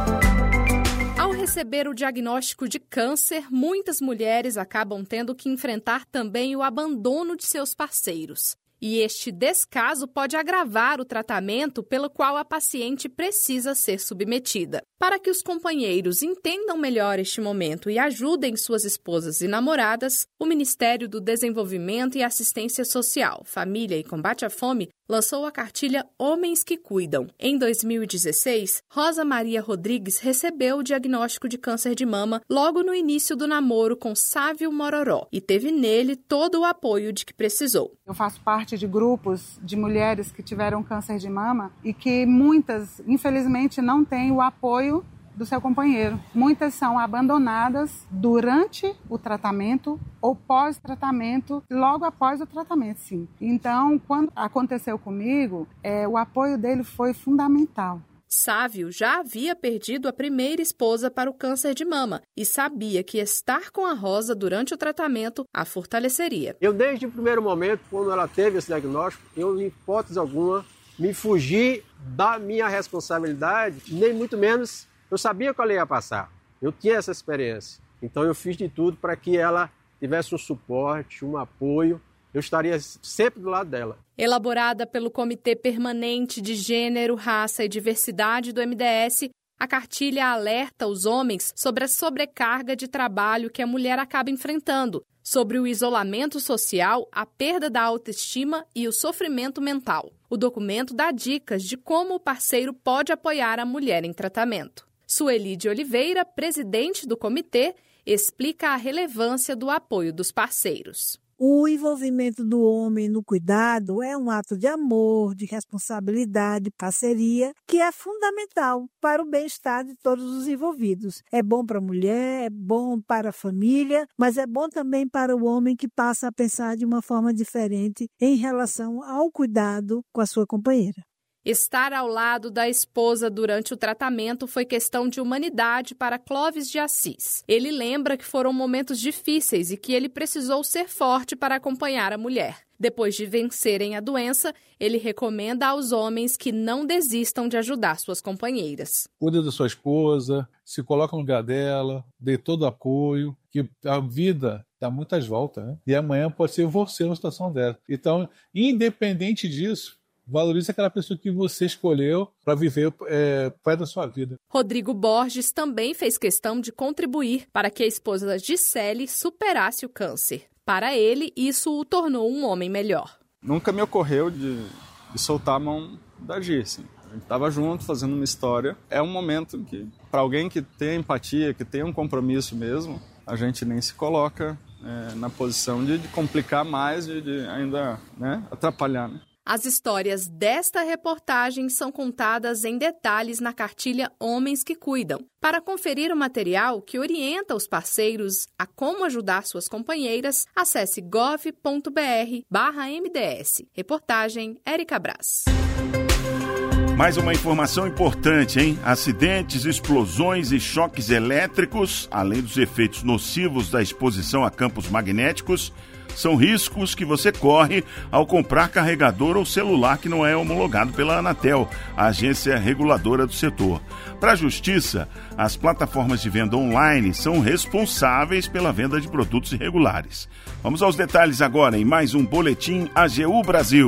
Ao receber o diagnóstico de câncer, muitas mulheres acabam tendo que enfrentar também o abandono de seus parceiros. E este descaso pode agravar o tratamento pelo qual a paciente precisa ser submetida. Para que os companheiros entendam melhor este momento e ajudem suas esposas e namoradas, o Ministério do Desenvolvimento e Assistência Social, Família e Combate à Fome lançou a cartilha Homens que Cuidam. Em dois mil e dezesseis, Rosa Maria Rodrigues recebeu o diagnóstico de câncer de mama logo no início do namoro com Sávio Mororó e teve nele todo o apoio de que precisou. Eu faço parte de grupos de mulheres que tiveram câncer de mama e que muitas, infelizmente, não têm o apoio do seu companheiro. Muitas são abandonadas durante o tratamento ou pós-tratamento, logo após o tratamento, sim. Então, quando aconteceu comigo, é, o apoio dele foi fundamental. Sávio já havia perdido a primeira esposa para o câncer de mama e sabia que estar com a Rosa durante o tratamento a fortaleceria. Eu, desde o primeiro momento, quando ela teve esse diagnóstico, eu, em hipótese alguma, me fugi da minha responsabilidade, nem muito menos eu sabia que ela ia passar. Eu tinha essa experiência. Então eu fiz de tudo para que ela tivesse um suporte, um apoio. Eu estaria sempre do lado dela. Elaborada pelo Comitê Permanente de Gênero, Raça e Diversidade do M D S, a cartilha alerta os homens sobre a sobrecarga de trabalho que a mulher acaba enfrentando, sobre o isolamento social, a perda da autoestima e o sofrimento mental. O documento dá dicas de como o parceiro pode apoiar a mulher em tratamento. Sueli de Oliveira, presidente do comitê, explica a relevância do apoio dos parceiros. O envolvimento do homem no cuidado é um ato de amor, de responsabilidade, parceria, que é fundamental para o bem-estar de todos os envolvidos. É bom para a mulher, é bom para a família, mas é bom também para o homem que passa a pensar de uma forma diferente em relação ao cuidado com a sua companheira. Estar ao lado da esposa durante o tratamento foi questão de humanidade para Clóvis de Assis. Ele lembra que foram momentos difíceis e que ele precisou ser forte para acompanhar a mulher. Depois de vencerem a doença, ele recomenda aos homens que não desistam de ajudar suas companheiras. Cuida da sua esposa, se coloca no lugar dela, dê todo o apoio, que a vida dá muitas voltas, né? E amanhã pode ser você na situação dela. Então, independente disso, valorize aquela pessoa que você escolheu para viver é, perto da sua vida. Rodrigo Borges também fez questão de contribuir para que a esposa Gisele superasse o câncer. Para ele, isso o tornou um homem melhor. Nunca me ocorreu de, de soltar a mão da Gi, assim. A gente estava junto, fazendo uma história. É um momento que, para alguém que tem empatia, que tem um compromisso mesmo, a gente nem se coloca é, na posição de, de complicar mais, de, de ainda né, atrapalhar, né? As histórias desta reportagem são contadas em detalhes na cartilha Homens que Cuidam. Para conferir o material que orienta os parceiros a como ajudar suas companheiras, acesse gov ponto br barra M D S. Reportagem Érica Braz. Mais uma informação importante, hein? Acidentes, explosões e choques elétricos, além dos efeitos nocivos da exposição a campos magnéticos, são riscos que você corre ao comprar carregador ou celular que não é homologado pela Anatel, a agência reguladora do setor. Para a Justiça, as plataformas de venda online são responsáveis pela venda de produtos irregulares. Vamos aos detalhes agora em mais um Boletim A G U Brasil.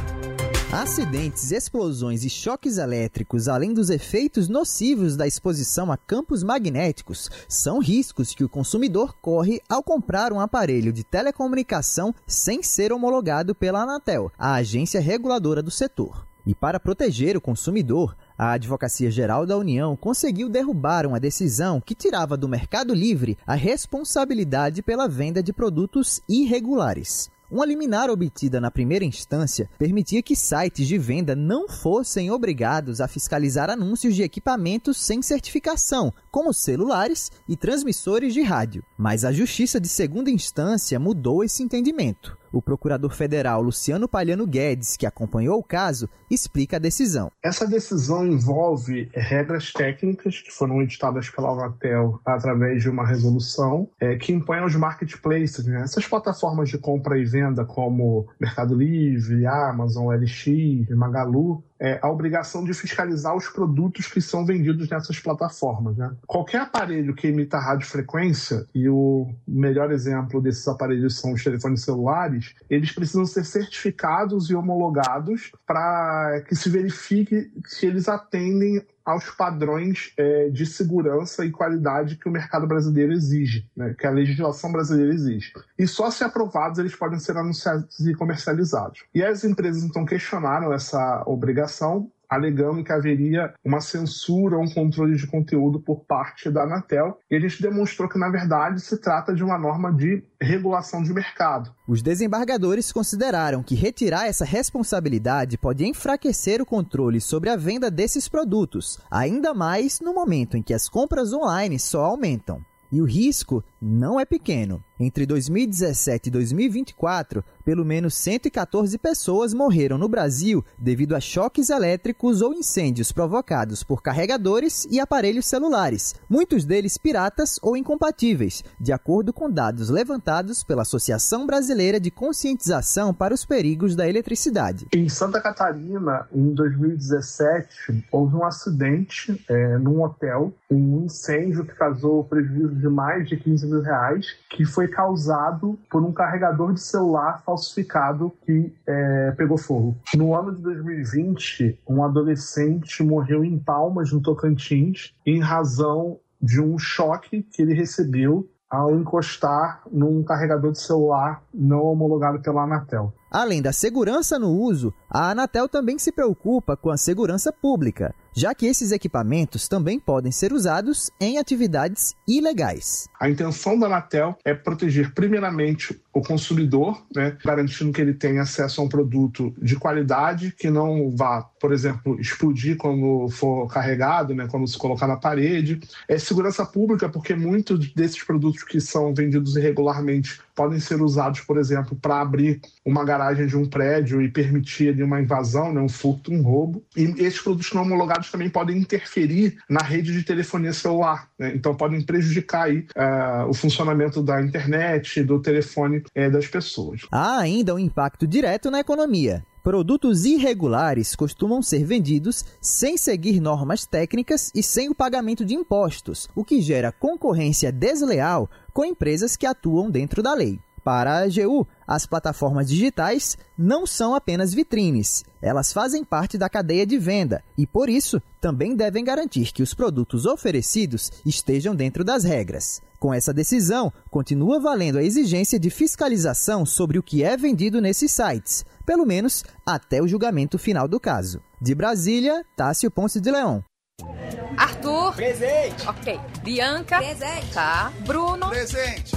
Acidentes, explosões e choques elétricos, além dos efeitos nocivos da exposição a campos magnéticos, são riscos que o consumidor corre ao comprar um aparelho de telecomunicação sem ser homologado pela Anatel, a agência reguladora do setor. E para proteger o consumidor, a Advocacia Geral da União conseguiu derrubar uma decisão que tirava do Mercado Livre a responsabilidade pela venda de produtos irregulares. Uma liminar obtida na primeira instância permitia que sites de venda não fossem obrigados a fiscalizar anúncios de equipamentos sem certificação, como celulares e transmissores de rádio. Mas a Justiça de segunda instância mudou esse entendimento. O procurador federal Luciano Palhano Guedes, que acompanhou o caso, explica a decisão. Essa decisão envolve regras técnicas que foram editadas pela Anatel através de uma resolução é, que impõe aos marketplaces, né, essas plataformas de compra e venda como Mercado Livre, Amazon, L X, Magalu, é, a obrigação de fiscalizar os produtos que são vendidos nessas plataformas. Né? Qualquer aparelho que emita radiofrequência, e o melhor exemplo desses aparelhos são os telefones celulares, eles precisam ser certificados e homologados para que se verifique se eles atendem aos padrões é, de segurança e qualidade que o mercado brasileiro exige, né, que a legislação brasileira exige. E só se aprovados eles podem ser anunciados e comercializados. E as empresas então questionaram essa obrigação, alegando que haveria uma censura ou um controle de conteúdo por parte da Anatel. E a gente demonstrou que, na verdade, se trata de uma norma de regulação de mercado. Os desembargadores consideraram que retirar essa responsabilidade pode enfraquecer o controle sobre a venda desses produtos, ainda mais no momento em que as compras online só aumentam. E o risco não é pequeno. Entre dois mil e dezessete e dois mil e vinte e quatro, pelo menos cento e quatorze pessoas morreram no Brasil devido a choques elétricos ou incêndios provocados por carregadores e aparelhos celulares, muitos deles piratas ou incompatíveis, de acordo com dados levantados pela Associação Brasileira de Conscientização para os Perigos da Eletricidade. Em Santa Catarina, em dois mil e dezessete, houve um acidente é, num hotel, um incêndio que causou prejuízo de mais de quinze mil reais, que foi causado por um carregador de celular falsificado que é, pegou fogo. No ano de dois mil e vinte, um adolescente morreu em Palmas, no Tocantins, em razão de um choque que ele recebeu ao encostar num carregador de celular não homologado pela Anatel. Além da segurança no uso, a Anatel também se preocupa com a segurança pública, já que esses equipamentos também podem ser usados em atividades ilegais. A intenção da Anatel é proteger primeiramente o consumidor, né, garantindo que ele tenha acesso a um produto de qualidade, que não vá, por exemplo, explodir quando for carregado, né, quando se colocar na parede. É segurança pública, porque muitos desses produtos que são vendidos irregularmente podem ser usados, por exemplo, para abrir uma garagem de um prédio e permitir ali uma invasão, né, um furto, um roubo. E esses produtos não homologados também podem interferir na rede de telefonia celular, né? Então podem prejudicar aí, uh, o funcionamento da internet, do telefone uh, das pessoas. Há ainda um impacto direto na economia. Produtos irregulares costumam ser vendidos sem seguir normas técnicas e sem o pagamento de impostos, o que gera concorrência desleal com empresas que atuam dentro da lei. Para a A G U, as plataformas digitais não são apenas vitrines, elas fazem parte da cadeia de venda e, por isso, também devem garantir que os produtos oferecidos estejam dentro das regras. Com essa decisão, continua valendo a exigência de fiscalização sobre o que é vendido nesses sites, pelo menos até o julgamento final do caso. De Brasília, Tássio Ponce de Leão. Arthur. Presente. Ok. Bianca. Presente. Tá. Bruno. Presente.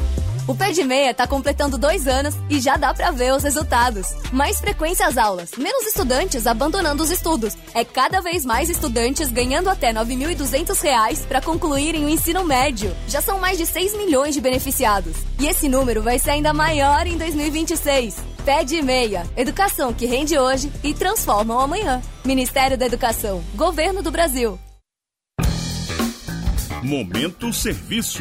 O Pé de Meia tá completando dois anos e já dá pra ver os resultados. Mais frequência às aulas, menos estudantes abandonando os estudos. É cada vez mais estudantes ganhando até nove mil e duzentos reais pra concluírem o ensino médio. Já são mais de seis milhões de beneficiados. E esse número vai ser ainda maior em dois mil e vinte e seis. Pé de Meia. Educação que rende hoje e transforma o amanhã. Ministério da Educação. Governo do Brasil. Momento Serviço.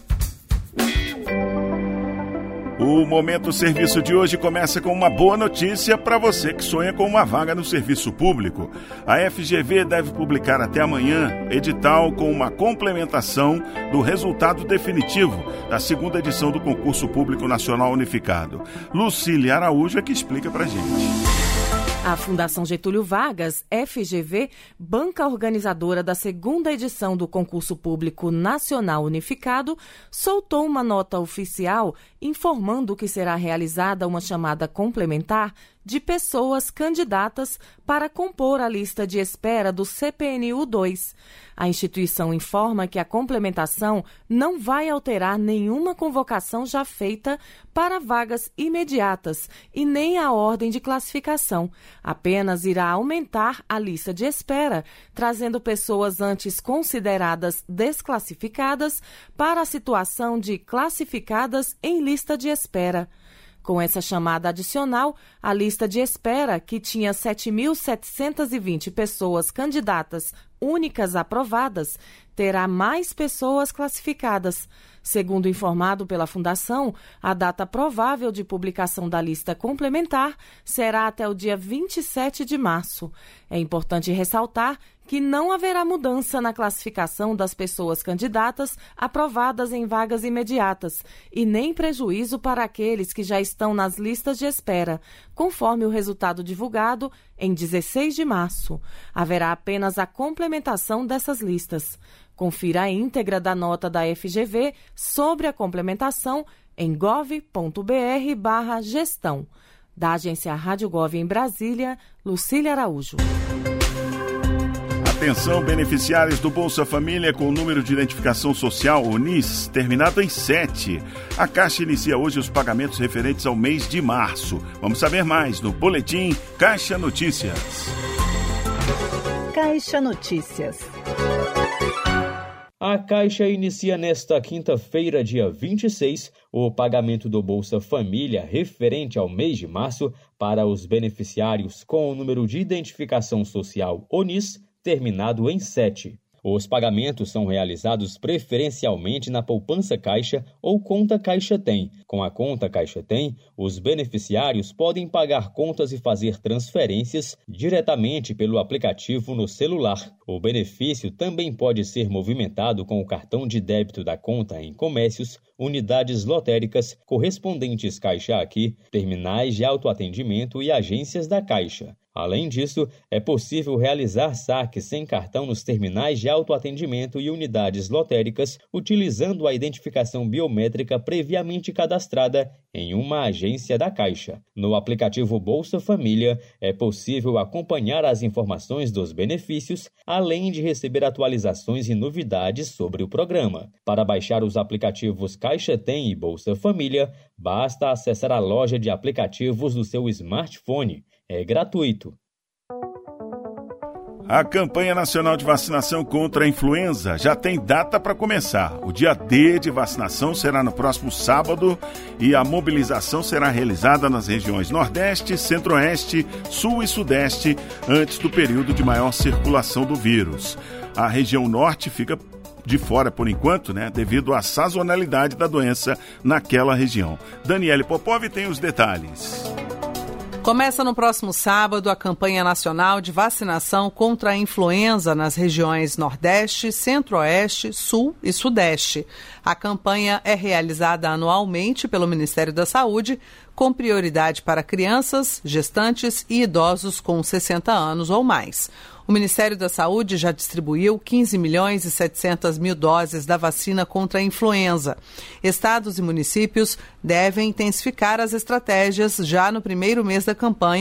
O Momento Serviço de hoje começa com uma boa notícia para você que sonha com uma vaga no serviço público. A F G V deve publicar até amanhã edital com uma complementação do resultado definitivo da segunda edição do Concurso Público Nacional Unificado. Lucília Araújo é que explica para a gente. A Fundação Getúlio Vargas, F G V, banca organizadora da segunda edição do Concurso Público Nacional Unificado, soltou uma nota oficial informando que será realizada uma chamada complementar de pessoas candidatas para compor a lista de espera do C P N U dois. A instituição informa que a complementação não vai alterar nenhuma convocação já feita para vagas imediatas e nem a ordem de classificação. Apenas irá aumentar a lista de espera, trazendo pessoas antes consideradas desclassificadas para a situação de classificadas em lista de espera. Com essa chamada adicional, a lista de espera, que tinha sete mil setecentas e vinte pessoas candidatas únicas aprovadas, terá mais pessoas classificadas. Segundo informado pela Fundação, a data provável de publicação da lista complementar será até o dia vinte e sete de março. É importante ressaltar que não haverá mudança na classificação das pessoas candidatas aprovadas em vagas imediatas e nem prejuízo para aqueles que já estão nas listas de espera, conforme o resultado divulgado em dezesseis de março. Haverá apenas a complementação dessas listas. Confira a íntegra da nota da F G V sobre a complementação em gov ponto br barra gestão. Da agência Rádio Gov em Brasília, Lucília Araújo. Atenção, beneficiários do Bolsa Família com o número de identificação social, o N I S, terminado em sete. A Caixa inicia hoje os pagamentos referentes ao mês de março. Vamos saber mais no Boletim Caixa Notícias. Caixa Notícias. A Caixa inicia nesta quinta-feira, dia vinte e seis, o pagamento do Bolsa Família referente ao mês de março para os beneficiários com o número de identificação social, o N I S, terminado em sete. Os pagamentos são realizados preferencialmente na poupança Caixa ou conta Caixa Tem. Com a conta Caixa Tem, os beneficiários podem pagar contas e fazer transferências diretamente pelo aplicativo no celular. O benefício também pode ser movimentado com o cartão de débito da conta em comércios, unidades lotéricas, correspondentes Caixa Aqui, terminais de autoatendimento e agências da Caixa. Além disso, é possível realizar saques sem cartão nos terminais de autoatendimento e unidades lotéricas utilizando a identificação biométrica previamente cadastrada em uma agência da Caixa. No aplicativo Bolsa Família, é possível acompanhar as informações dos benefícios, além de receber atualizações e novidades sobre o programa. Para baixar os aplicativos Caixa Tem e Bolsa Família, basta acessar a loja de aplicativos do seu smartphone. É gratuito. A campanha nacional de vacinação contra a influenza já tem data para começar. O dia D de vacinação será no próximo sábado e a mobilização será realizada nas regiões Nordeste, Centro-Oeste, Sul e Sudeste, antes do período de maior circulação do vírus. A região Norte fica de fora por enquanto, né, devido à sazonalidade da doença naquela região. Daniele Popov tem os detalhes. Começa no próximo sábado a campanha nacional de vacinação contra a influenza nas regiões Nordeste, Centro-Oeste, Sul e Sudeste. A campanha é realizada anualmente pelo Ministério da Saúde, com prioridade para crianças, gestantes e idosos com sessenta anos ou mais. O Ministério da Saúde já distribuiu quinze milhões e setecentas mil doses da vacina contra a influenza. Estados e municípios devem intensificar as estratégias já no primeiro mês da campanha,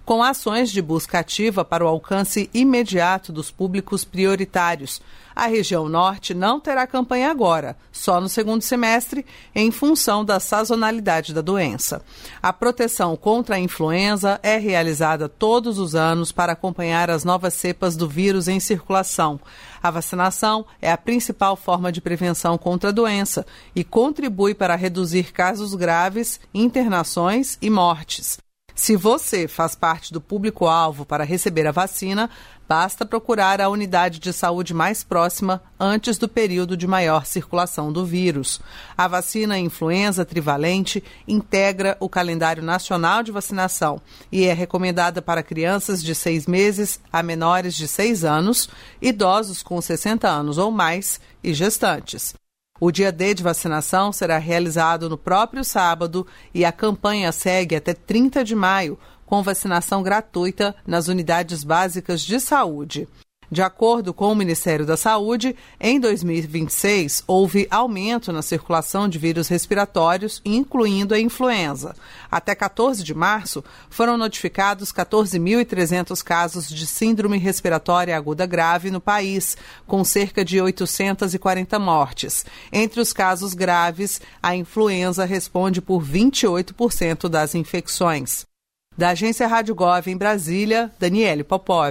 com ações de busca ativa para o alcance imediato dos públicos prioritários. A região norte não terá campanha agora, só no segundo semestre, em função da sazonalidade da doença. A proteção contra a influenza é realizada todos os anos para acompanhar as novas cepas do vírus em circulação. A vacinação é a principal forma de prevenção contra a doença e contribui para reduzir casos graves, internações e mortes. Se você faz parte do público-alvo para receber a vacina, basta procurar a unidade de saúde mais próxima antes do período de maior circulação do vírus. A vacina influenza trivalente integra o calendário nacional de vacinação e é recomendada para crianças de seis meses a menores de seis anos, idosos com sessenta anos ou mais e gestantes. O dia D de vacinação será realizado no próprio sábado e a campanha segue até trinta de maio, com vacinação gratuita nas unidades básicas de saúde. De acordo com o Ministério da Saúde, em dois mil e vinte e seis houve aumento na circulação de vírus respiratórios, incluindo a influenza. Até quatorze de março, foram notificados quatorze mil e trezentos casos de síndrome respiratória aguda grave no país, com cerca de oitocentas e quarenta mortes. Entre os casos graves, a influenza responde por vinte e oito por cento das infecções. Da Agência Rádio Gov em Brasília, Daniele Popov.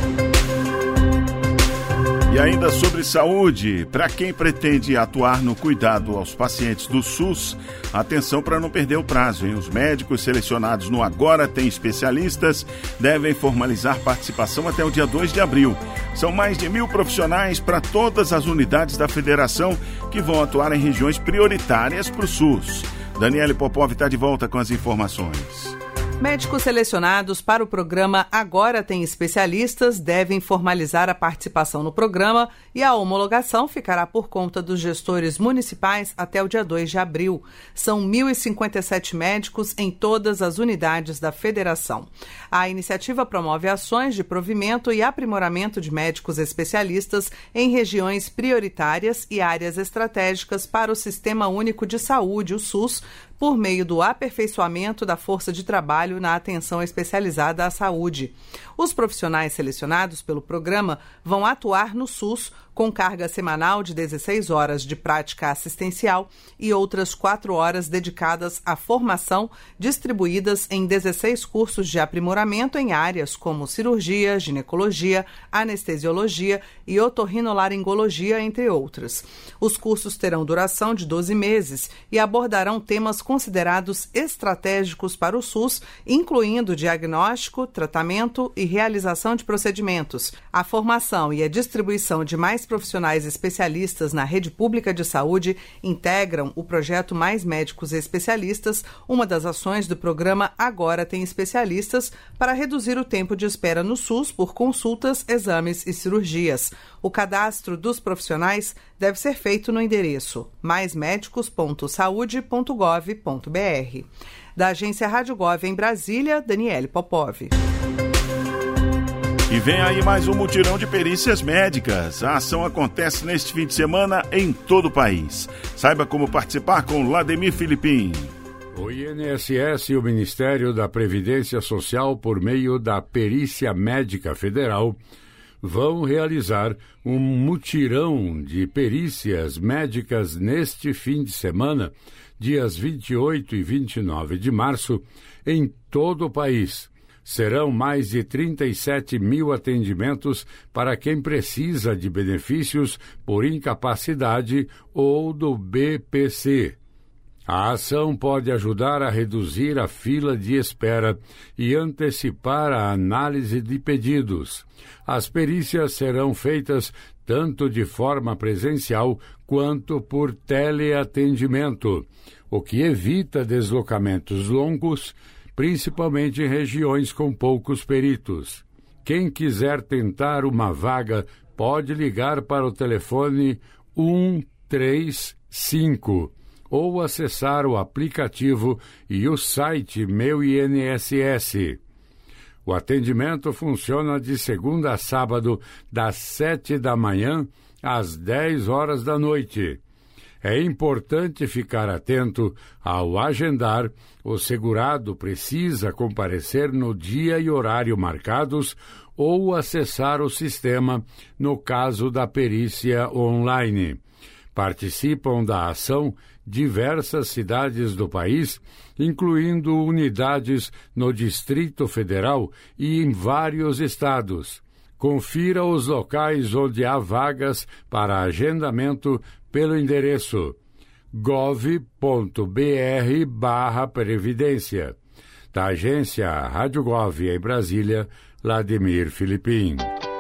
E ainda sobre saúde, para quem pretende atuar no cuidado aos pacientes do SUS, atenção para não perder o prazo, hein? Os médicos selecionados no Agora Tem Especialistas devem formalizar participação até o dia dois de abril. São mais de mil profissionais para todas as unidades da federação que vão atuar em regiões prioritárias para o SUS. Daniele Popov está de volta com as informações. Médicos selecionados para o programa Agora Tem Especialistas devem formalizar a participação no programa e a homologação ficará por conta dos gestores municipais até o dia dois de abril. São mil e cinquenta e sete médicos em todas as unidades da federação. A iniciativa promove ações de provimento e aprimoramento de médicos especialistas em regiões prioritárias e áreas estratégicas para o Sistema Único de Saúde, o SUS, por meio do aperfeiçoamento da força de trabalho na atenção especializada à saúde. Os profissionais selecionados pelo programa vão atuar no SUS com carga semanal de dezesseis horas de prática assistencial e outras quatro horas dedicadas à formação, distribuídas em dezesseis cursos de aprimoramento em áreas como cirurgia, ginecologia, anestesiologia e otorrinolaringologia, entre outras. Os cursos terão duração de doze meses e abordarão temas considerados estratégicos para o SUS, incluindo diagnóstico, tratamento e realização de procedimentos. A formação e a distribuição de mais profissionais especialistas na rede pública de saúde integram o projeto Mais Médicos Especialistas, uma das ações do programa Agora Tem Especialistas, para reduzir o tempo de espera no SUS por consultas, exames e cirurgias. O cadastro dos profissionais deve ser feito no endereço mais médicos ponto saúde ponto gov ponto br. Da Agência Rádio Gov em Brasília, Daniele Popov. E vem aí mais um mutirão de perícias médicas. A ação acontece neste fim de semana em todo o país. Saiba como participar com Lademir Filipim. O I N S S e o Ministério da Previdência Social, por meio da Perícia Médica Federal, vão realizar um mutirão de perícias médicas neste fim de semana, dias vinte e oito e vinte e nove de março, em todo o país. Serão mais de trinta e sete mil atendimentos para quem precisa de benefícios por incapacidade ou do B P C. A ação pode ajudar a reduzir a fila de espera e antecipar a análise de pedidos. As perícias serão feitas tanto de forma presencial quanto por teleatendimento, o que evita deslocamentos longos, principalmente em regiões com poucos peritos. Quem quiser tentar uma vaga pode ligar para o telefone um três cinco ou acessar o aplicativo e o site Meu I N S S. O atendimento funciona de segunda a sábado, das sete da manhã às dez horas da noite. é importante ficar atento ao agendar. O segurado precisa comparecer no dia e horário marcados ou acessar o sistema no caso da perícia online. Participam da ação diversas cidades do país, incluindo unidades no Distrito Federal e em vários estados. Confira os locais onde há vagas para agendamento pelo endereço gov ponto br barra previdência. Da agência Rádio Gov em Brasília, Vladimir Filipim.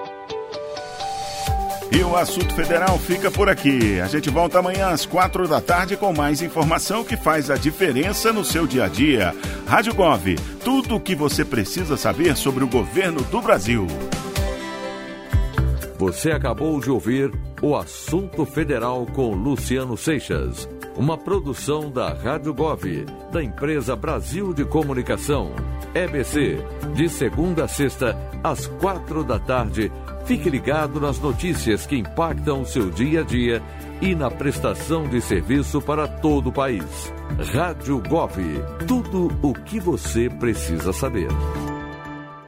E o Assunto Federal fica por aqui. A gente volta amanhã às quatro da tarde com mais informação que faz a diferença no seu dia a dia. Rádio Gov, tudo o que você precisa saber sobre o governo do Brasil. Você acabou de ouvir o Assunto Federal com Luciano Seixas, uma produção da Rádio Gov, da empresa Brasil de Comunicação, E B C, de segunda a sexta, às quatro da tarde. Fique ligado nas notícias que impactam o seu dia a dia e na prestação de serviço para todo o país. Rádio Gov, tudo o que você precisa saber.